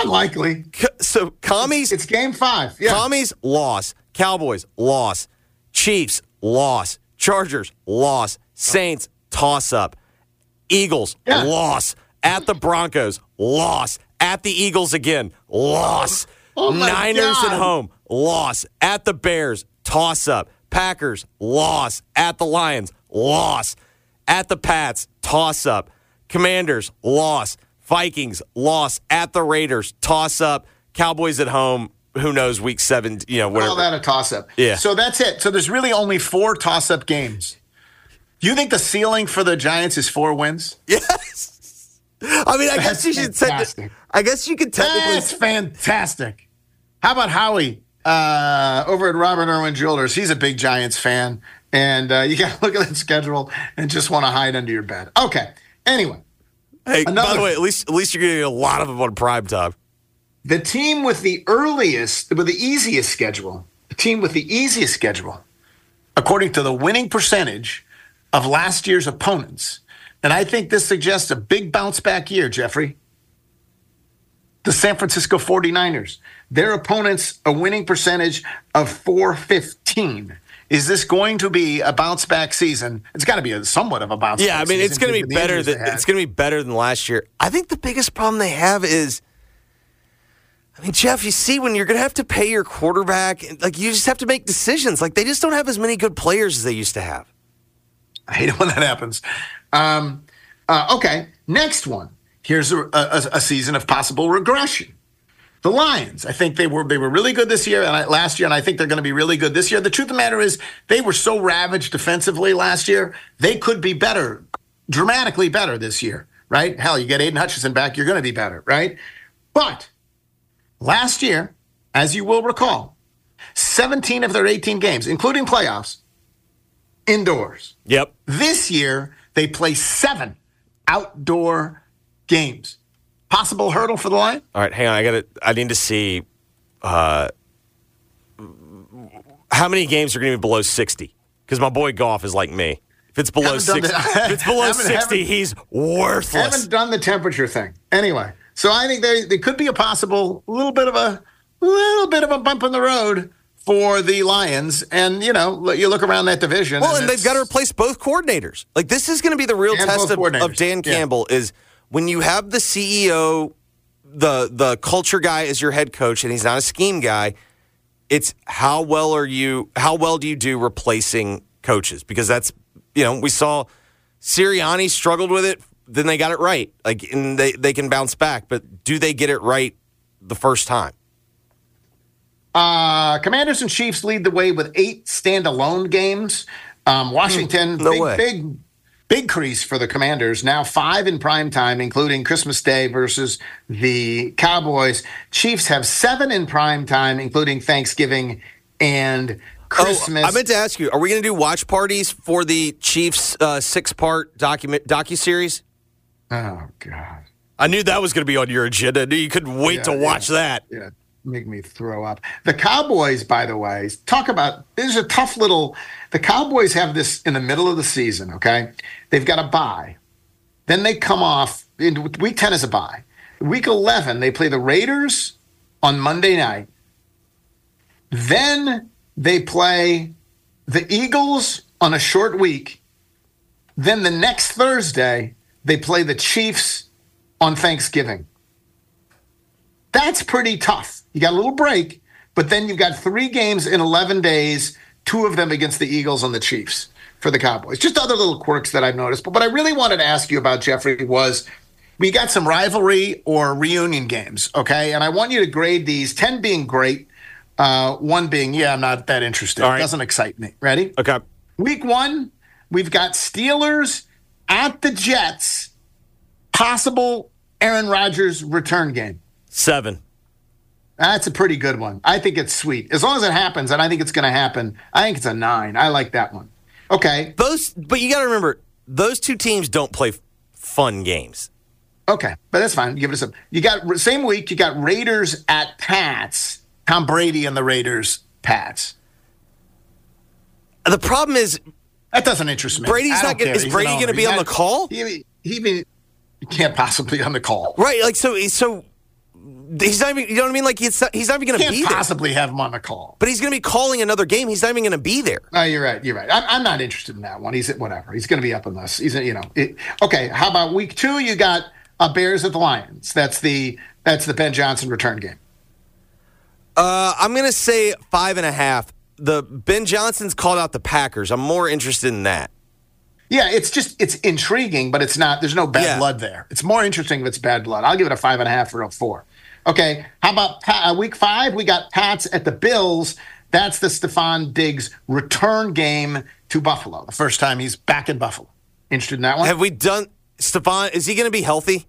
So commies. It's Game 5. Yeah. Commies loss. Cowboys loss. Chiefs loss. Chargers loss. Saints toss up. Eagles loss. At the Broncos loss. At the Eagles again, loss. Niners at home, loss. At the Bears, toss-up. Packers, loss. At the Lions, loss. At the Pats, toss-up. Commanders, loss. Vikings, loss. At the Raiders, toss-up. Cowboys at home, who knows, week 7, whatever. All that a toss-up. Yeah. So that's it. So there's really only 4 toss-up games. You think the ceiling for the Giants is 4 wins? Yes. I mean, I guess you should say that. I guess you could technically. That's fantastic. How about Howie over at Robert Irwin Jewelers? He's a big Giants fan, and you got to look at that schedule and just want to hide under your bed. Okay. Anyway. Hey, by the way, at least you're getting a lot of them on prime time. The team with the easiest schedule, according to the winning percentage of last year's opponents. And I think this suggests a big bounce back year, Jeffrey. The San Francisco 49ers. Their opponents, a winning percentage of .415. Is this going to be a bounce back season? It's got to be somewhat of a bounce back season. Yeah, I mean, it's going to be better than last year. I think the biggest problem they have is, I mean, Jeff, you see, when you're going to have to pay your quarterback, like, you just have to make decisions. Like, they just don't have as many good players as they used to have. I hate it when that happens. Okay, next one. Here's a season of possible regression. The Lions, I think they were really good this year and last year, and I think they're going to be really good this year. The truth of the matter is they were so ravaged defensively last year, they could be better, dramatically better this year, right? Hell, you get Aiden Hutchinson back, you're going to be better, right? But last year, as you will recall, 17 of their 18 games, including playoffs, indoors. Yep. This year, they play 7 outdoor games. Possible hurdle for the Lions? All right, hang on. I need to see how many games are going to be below 60. Because my boy Goff is like me. If it's below 60, he's worthless. Haven't done the temperature thing. Anyway, so I think they could be a possible little bit of a bump in the road for the Lions. And, you look around that division. Well, and they've got to replace both coordinators. Like, this is going to be the real test of Dan Campbell is when you have the CEO, the culture guy as your head coach, and he's not a scheme guy, it's how well do you do replacing coaches? Because that's, we saw Sirianni struggled with it, then they got it right. Like, and they can bounce back, but do they get it right the first time? Commanders and Chiefs lead the way with 8 standalone games. Washington, big crease for the Commanders. Now 5 in prime time, including Christmas Day versus the Cowboys. Chiefs have 7 in prime time, including Thanksgiving and Christmas. I meant to ask you, are we going to do watch parties for the Chiefs 6-part docuseries? Oh, God. I knew that was going to be on your agenda. I knew you couldn't wait to watch that. Yeah. Make me throw up. The Cowboys, by the way, there's a tough little, the Cowboys have this in the middle of the season, okay? They've got a bye. Then they come off, week 10 is a bye. Week 11, they play the Raiders on Monday night. Then they play the Eagles on a short week. Then the next Thursday, they play the Chiefs on Thanksgiving. That's pretty tough. You got a little break, but then you've got 3 games in 11 days, 2 of them against the Eagles and the Chiefs for the Cowboys. Just other little quirks that I've noticed. But what I really wanted to ask you about, Jeffrey, was we got some rivalry or reunion games, okay? And I want you to grade these, 10 being great, 1 being, I'm not that interested. All right. It doesn't excite me. Ready? Okay. Week 1, we've got Steelers at the Jets, possible Aaron Rodgers return game. 7. That's a pretty good one. I think it's sweet. As long as it happens, and I think it's going to happen, I think it's a 9. I like that one. Okay. But you got to remember, those 2 teams don't play fun games. Okay, but that's fine. Give it a 7. You got, same week, you got Raiders at Pats. Tom Brady and the Raiders, Pats. The problem is, that doesn't interest me. Is Brady going to be on the call? He can't possibly be on the call. Right, like, so he's not even, you know what I mean? Like, he's not even going to be there. Can't possibly have him on the call. But he's going to be calling another game. He's not even going to be there. No, you're right. I'm not interested in that one. Whatever. He's going to be up in this. Okay, how about week 2? You got Bears at the Lions. That's the Ben Johnson return game. I'm going to say 5.5. The Ben Johnson's called out the Packers. I'm more interested in that. Yeah, it's intriguing, but it's not. There's no bad blood there. It's more interesting if it's bad blood. I'll give it a 5.5 or a 4. Okay, how about week 5? We got Pats at the Bills. That's the Stephon Diggs return game to Buffalo. The first time he's back in Buffalo. Interested in that one? Have we done Stephon? Is he going to be healthy?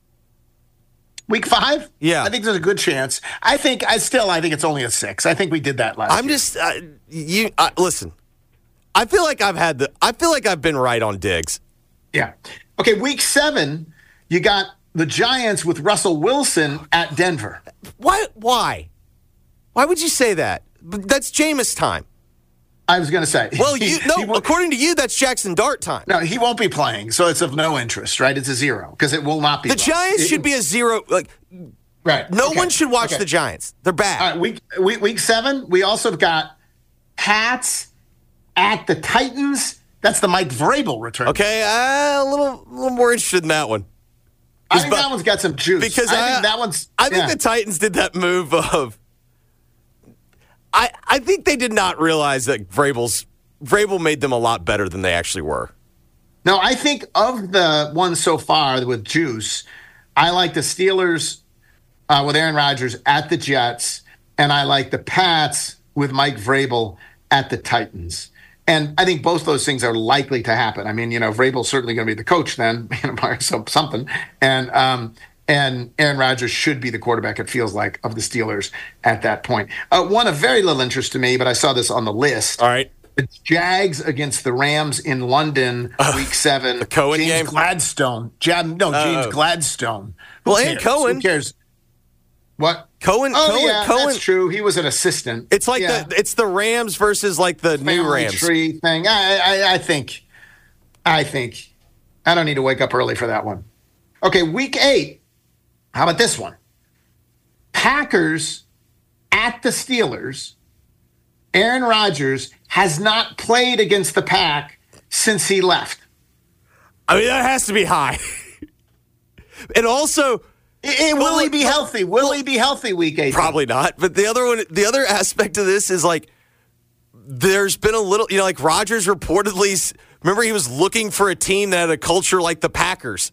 Week 5? Yeah. I think there's a good chance. I think it's only a 6. I think we did that last year. Listen. I feel like I've been right on Diggs. Yeah. Okay, week 7, you got the Giants with Russell Wilson at Denver. Why? Why would you say that? That's Jameis time. I was going to say. Well, according to you, that's Jackson Dart time. No, he won't be playing, so it's of no interest, right? It's a 0 because it will not be. The Giants should be a 0. Right. No one should watch the Giants. They're bad. All right, week 7, we also got Pats at the Titans. That's the Mike Vrabel return. Okay, a little more interested in that one. I think that one's got some juice. Because I think the Titans did that move of. I think they did not realize that Vrabel made them a lot better than they actually were. No, I think of the ones so far with juice, I like the Steelers with Aaron Rodgers at the Jets, and I like the Pats with Mike Vrabel at the Titans. And I think both those things are likely to happen. I mean, Vrabel's certainly going to be the coach then, something. And Aaron Rodgers should be the quarterback, it feels like, of the Steelers at that point. One of very little interest to me, but I saw this on the list. All right. It's Jags against the Rams in London, Week 7. The Cohen James game? Gladstone. James Gladstone. And Cohen. Who cares? What? Cohen. Cohen, Cohen. that's true. He was an assistant. It's like it's the Rams versus like the new Rams tree thing. I think I don't need to wake up early for that one. Okay, Week 8. How about this one? Packers at the Steelers. Aaron Rodgers has not played against the Pack since he left. I mean, that has to be high. And also, will he be healthy? Will he be healthy Week 8? Probably not. But the other aspect of this is like, there's been a little, like Rodgers reportedly, remember he was looking for a team that had a culture like the Packers.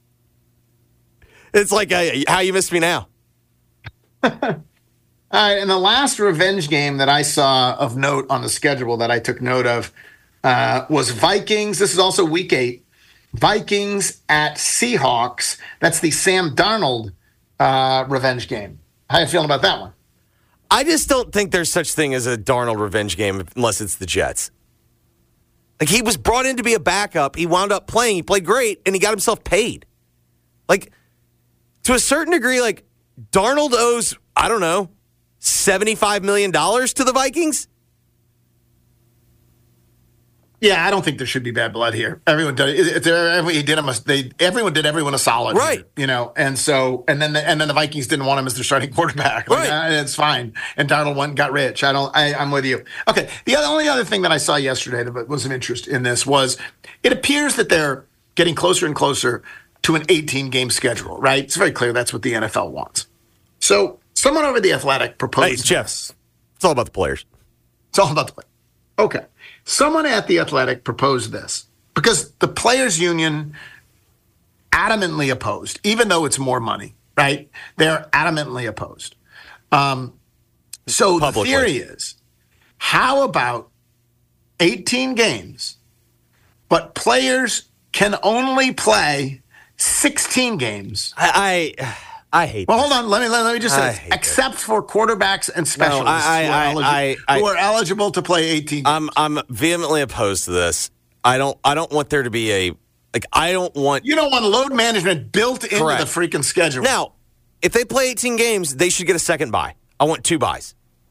It's like, how you missed me now? All right, and the last revenge game that I saw of note on the schedule that I took note of was Vikings. This is also Week 8. Vikings at Seahawks. That's the Sam Darnold revenge game. How you feeling about that one? I just don't think there's such thing as a Darnold revenge game unless it's the Jets. Like, he was brought in to be a backup. He wound up playing. He played great, and he got himself paid. Like, to a certain degree, like, Darnold owes, I don't know, $75 million to the Vikings? Yeah, I don't think there should be bad blood here. Everyone did everyone did everyone a solid, right? Here, and then the Vikings didn't want him as their starting quarterback. Like, right, it's fine. And Darnold went and got rich. I'm with you. Okay, the only other thing that I saw yesterday that was of interest in this was it appears that they're getting closer and closer to an 18-game schedule. Right? It's very clear that's what the NFL wants. So someone over The Athletic proposed. Hey, Jeff, it's all about the players. It's all about the players. Okay. Someone at The Athletic proposed this because the players' union adamantly opposed, even though it's more money, right? They're adamantly opposed. So the theory is, how about 18 games, but players can only play 16 games? I hate. Well, hold on. Let me just say this. Except for quarterbacks and specialists who are eligible to play 18 games. I'm vehemently opposed to this. I don't want there to be I don't want. You don't want load management built into the freaking schedule. Now, if they play 18 games, they should get a second bye. I want 2 byes.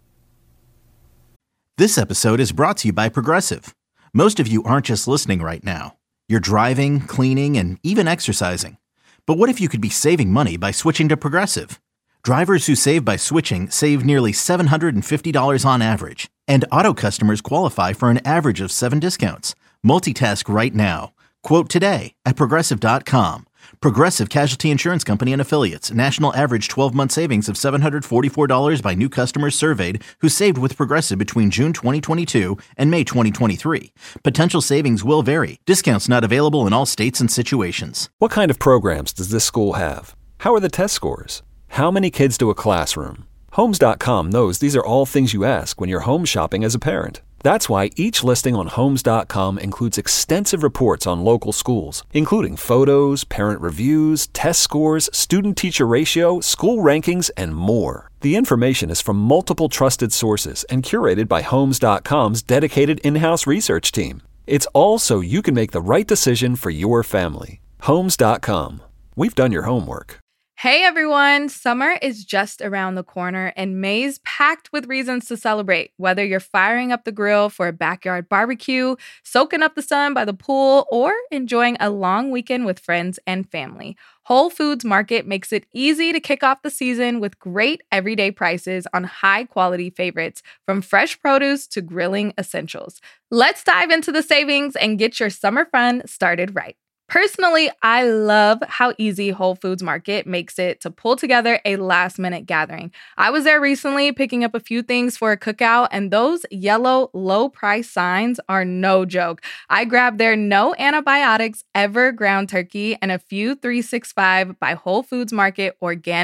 This episode is brought to you by Progressive. Most of you aren't just listening right now. You're driving, cleaning, and even exercising. But what if you could be saving money by switching to Progressive? Drivers who save by switching save nearly $750 on average, and auto customers qualify for an average of 7 discounts. Multitask right now. Quote today at Progressive.com. Progressive Casualty Insurance Company and Affiliates. National average 12-month savings of $744 by new customers surveyed who saved with Progressive between June 2022 and May 2023. Potential savings will vary. Discounts not available in all states and situations. What kind of programs does this school have? How are the test scores? How many kids do a classroom? Homes.com knows these are all things you ask when you're home shopping as a parent. That's why each listing on Homes.com includes extensive reports on local schools, including photos, parent reviews, test scores, student-teacher ratio, school rankings, and more. The information is from multiple trusted sources and curated by Homes.com's dedicated in-house research team. It's all so you can make the right decision for your family. Homes.com. We've done your homework. Hey everyone, summer is just around the corner and May's packed with reasons to celebrate. Whether you're firing up the grill for a backyard barbecue, soaking up the sun by the pool, or enjoying a long weekend with friends and family, Whole Foods Market makes it easy to kick off the season with great everyday prices on high-quality favorites, from fresh produce to grilling essentials. Let's dive into the savings and get your summer fun started right. Personally, I love how easy Whole Foods Market makes it to pull together a last-minute gathering. I was there recently picking up a few things for a cookout, and those yellow low-price signs are no joke. I grabbed their no antibiotics ever ground turkey and a few 365 by Whole Foods Market organic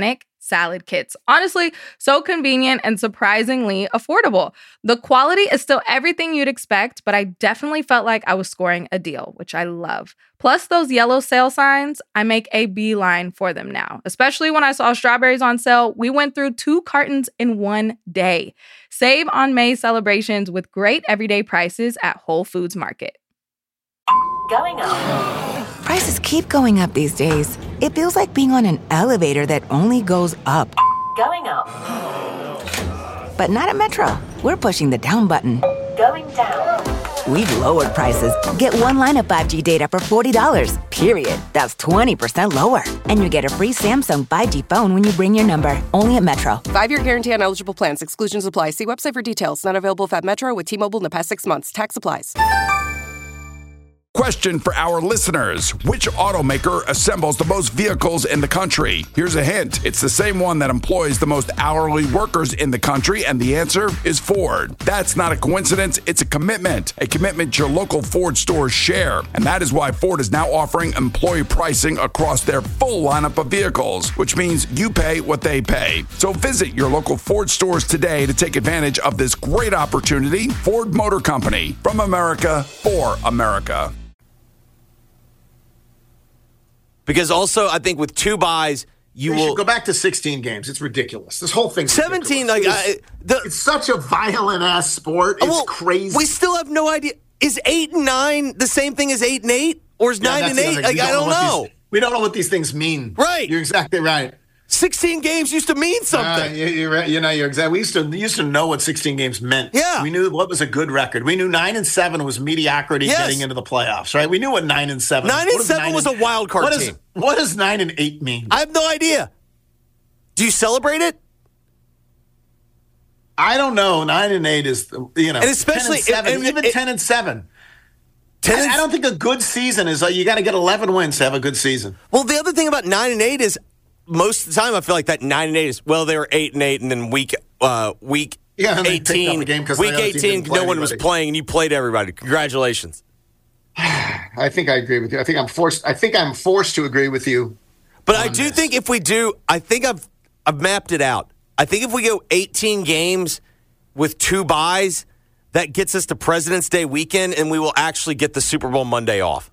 salad kits. Honestly, so convenient and surprisingly affordable. The quality is still everything you'd expect, but I definitely felt like I was scoring a deal, which I love. Plus those yellow sale signs, I make a beeline for them now. Especially when I saw strawberries on sale, we went through 2 cartons in one day. Save on May celebrations with great everyday prices at Whole Foods Market. Going up. Prices keep going up these days. It feels like being on an elevator that only goes up. Going up. But not at Metro. We're pushing the down button. Going down. We've lowered prices. Get one line of 5G data for $40, period. That's 20% lower. And you get a free Samsung 5G phone when you bring your number. Only at Metro. 5-year guarantee on eligible plans. Exclusions apply. See website for details. Not available at Metro with T-Mobile in the past 6 months. Tax applies. Question for our listeners. Which automaker assembles the most vehicles in the country? Here's a hint. It's the same one that employs the most hourly workers in the country, and the answer is Ford. That's not a coincidence. It's a commitment your local Ford stores share. And that is why Ford is now offering employee pricing across their full lineup of vehicles, which means you pay what they pay. So visit your local Ford stores today to take advantage of this great opportunity. Ford Motor Company, from America for America. Because also, I think with 2 buys, you will go back to 16 games. It's ridiculous. This whole thing's 17. Ridiculous. It's such a violent ass sport. It's crazy. We still have no idea. Is 8 and 9 the same thing as 8 and 8, or is 9 and 8? I don't know. We don't know what these things mean. Right. You're exactly right. 16 games used to mean something. You're right. You're exactly. We used to know what 16 games meant. Yeah. We knew what was a good record. We knew 9 and 7 was mediocrity getting into the playoffs. Right. We knew what 9 and 7. 9 and 7 was a wild card team. What does 9 and 8 mean? I have no idea. Do you celebrate it? I don't know. 9 and 8 is and especially 10 and 7, even 10 and 7. I don't think a good season is you got to get 11 wins to have a good season. Well, the other thing about 9 and 8 is most of the time I feel like that 9 and 8 is they were 8 and 8, and then week 18, week 18, no one was playing, and you played everybody. Congratulations. I think I agree with you. I think I'm forced to agree with you. But I do think if we do, I think I've mapped it out. I think if we go 18 games with 2 buys, that gets us to President's Day weekend, and we will actually get the Super Bowl Monday off.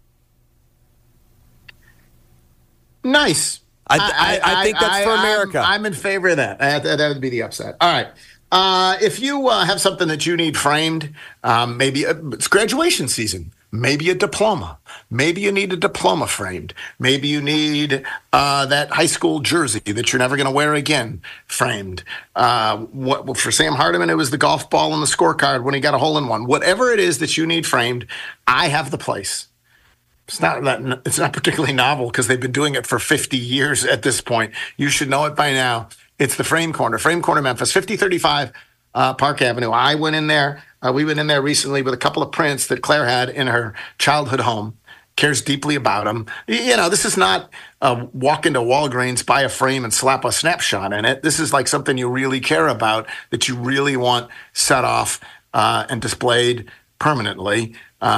Nice. I think that's for America. I'm in favor of that. That would be the upside. All right. If you have something that you need framed, maybe it's graduation season. Maybe a diploma. Maybe you need a diploma framed. Maybe you need that high school jersey that you're never going to wear again framed. For Sam Hardiman, it was the golf ball on the scorecard when he got a hole-in-one. Whatever it is that you need framed, I have the place. It's not particularly novel because they've been doing it for 50 years at this point. You should know it by now. It's the Frame Corner Memphis, 5035 Park Avenue. I went in there. We went in there recently with a couple of prints that Claire had in her childhood home. Cares deeply about them. This is not walk into Walgreens, buy a frame, and slap a snapshot in it. This is like something you really care about, that you really want set off and displayed permanently.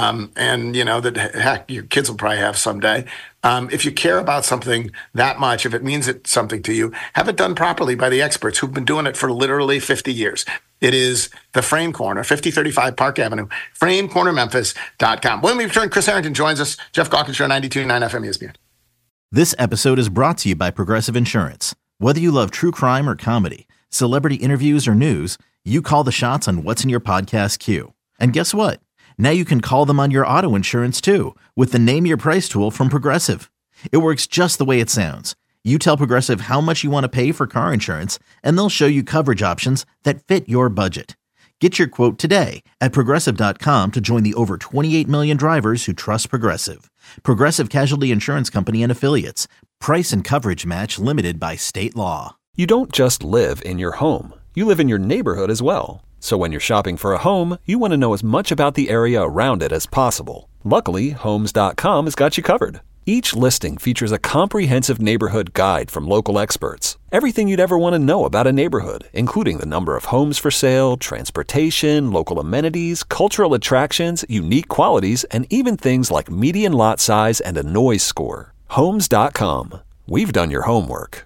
That heck, your kids will probably have someday. If you care about something that much, if it means something to you, have it done properly by the experts who've been doing it for literally 50 years. It is the Frame Corner, 5035 Park Avenue, framecornermemphis.com. When we return, Chris Harrington joins us. Jeff Gawkin Show, 92.9 FM ESPN. This episode is brought to you by Progressive Insurance. Whether you love true crime or comedy, celebrity interviews or news, you call the shots on what's in your podcast queue. And guess what? Now you can call them on your auto insurance too with the Name Your Price tool from Progressive. It works just the way it sounds. You tell Progressive how much you want to pay for car insurance, and they'll show you coverage options that fit your budget. Get your quote today at Progressive.com to join the over 28 million drivers who trust Progressive. Progressive Casualty Insurance Company and Affiliates. Price and coverage match limited by state law. You don't just live in your home. You live in your neighborhood as well. So when you're shopping for a home, you want to know as much about the area around it as possible. Luckily, Homes.com has got you covered. Each listing features a comprehensive neighborhood guide from local experts. Everything you'd ever want to know about a neighborhood, including the number of homes for sale, transportation, local amenities, cultural attractions, unique qualities, and even things like median lot size and a noise score. Homes.com. We've done your homework.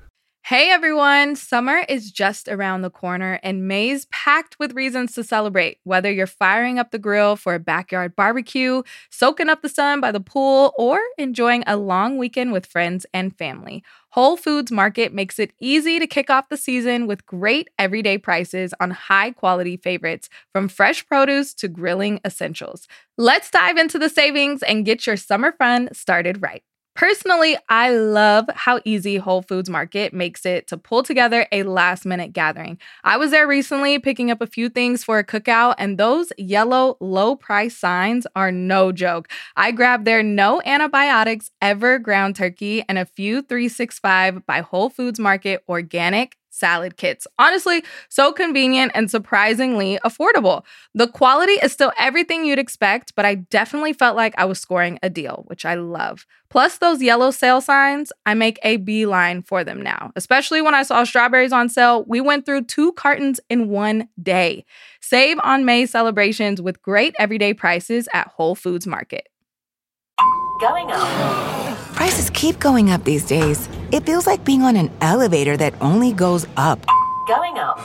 Hey everyone, summer is just around the corner and May's packed with reasons to celebrate. Whether you're firing up the grill for a backyard barbecue, soaking up the sun by the pool, or enjoying a long weekend with friends and family, Whole Foods Market makes it easy to kick off the season with great everyday prices on high-quality favorites, from fresh produce to grilling essentials. Let's dive into the savings and get your summer fun started right. Personally, I love how easy Whole Foods Market makes it to pull together a last-minute gathering. I was there recently picking up a few things for a cookout, and those yellow low-price signs are no joke. I grabbed their no antibiotics ever ground turkey and a few 365 by Whole Foods Market organic salad kits. Honestly, so convenient and surprisingly affordable. The quality is still everything you'd expect, but I definitely felt like I was scoring a deal, which I love. Plus those yellow sale signs, I make a beeline for them now. Especially when I saw strawberries on sale, we went through 2 cartons in one day. Save on May celebrations with great everyday prices at Whole Foods Market. Going up. Prices keep going up these days. It feels like being on an elevator that only goes up. Going up.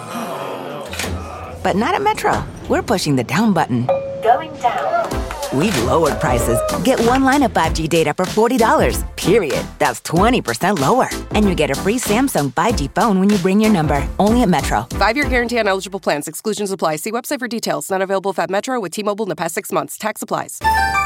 But not at Metro. We're pushing the down button. Going down. We've lowered prices. Get one line of 5G data for $40, period. That's 20% lower. And you get a free Samsung 5G phone when you bring your number. Only at Metro. 5-year guarantee on eligible plans. Exclusions apply. See website for details. Not available at Metro with T-Mobile in the past 6 months. Tax applies.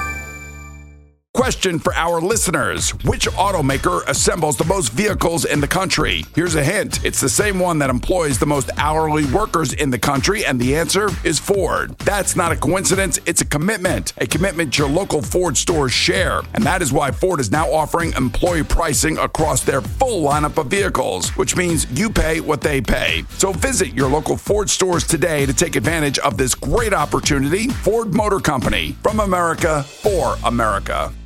Question for our listeners. Which automaker assembles the most vehicles in the country? Here's a hint. It's the same one that employs the most hourly workers in the country, and the answer is Ford. That's not a coincidence. It's a commitment your local Ford stores share. And that is why Ford is now offering employee pricing across their full lineup of vehicles, which means you pay what they pay. So visit your local Ford stores today to take advantage of this great opportunity. Ford Motor Company, from America for America.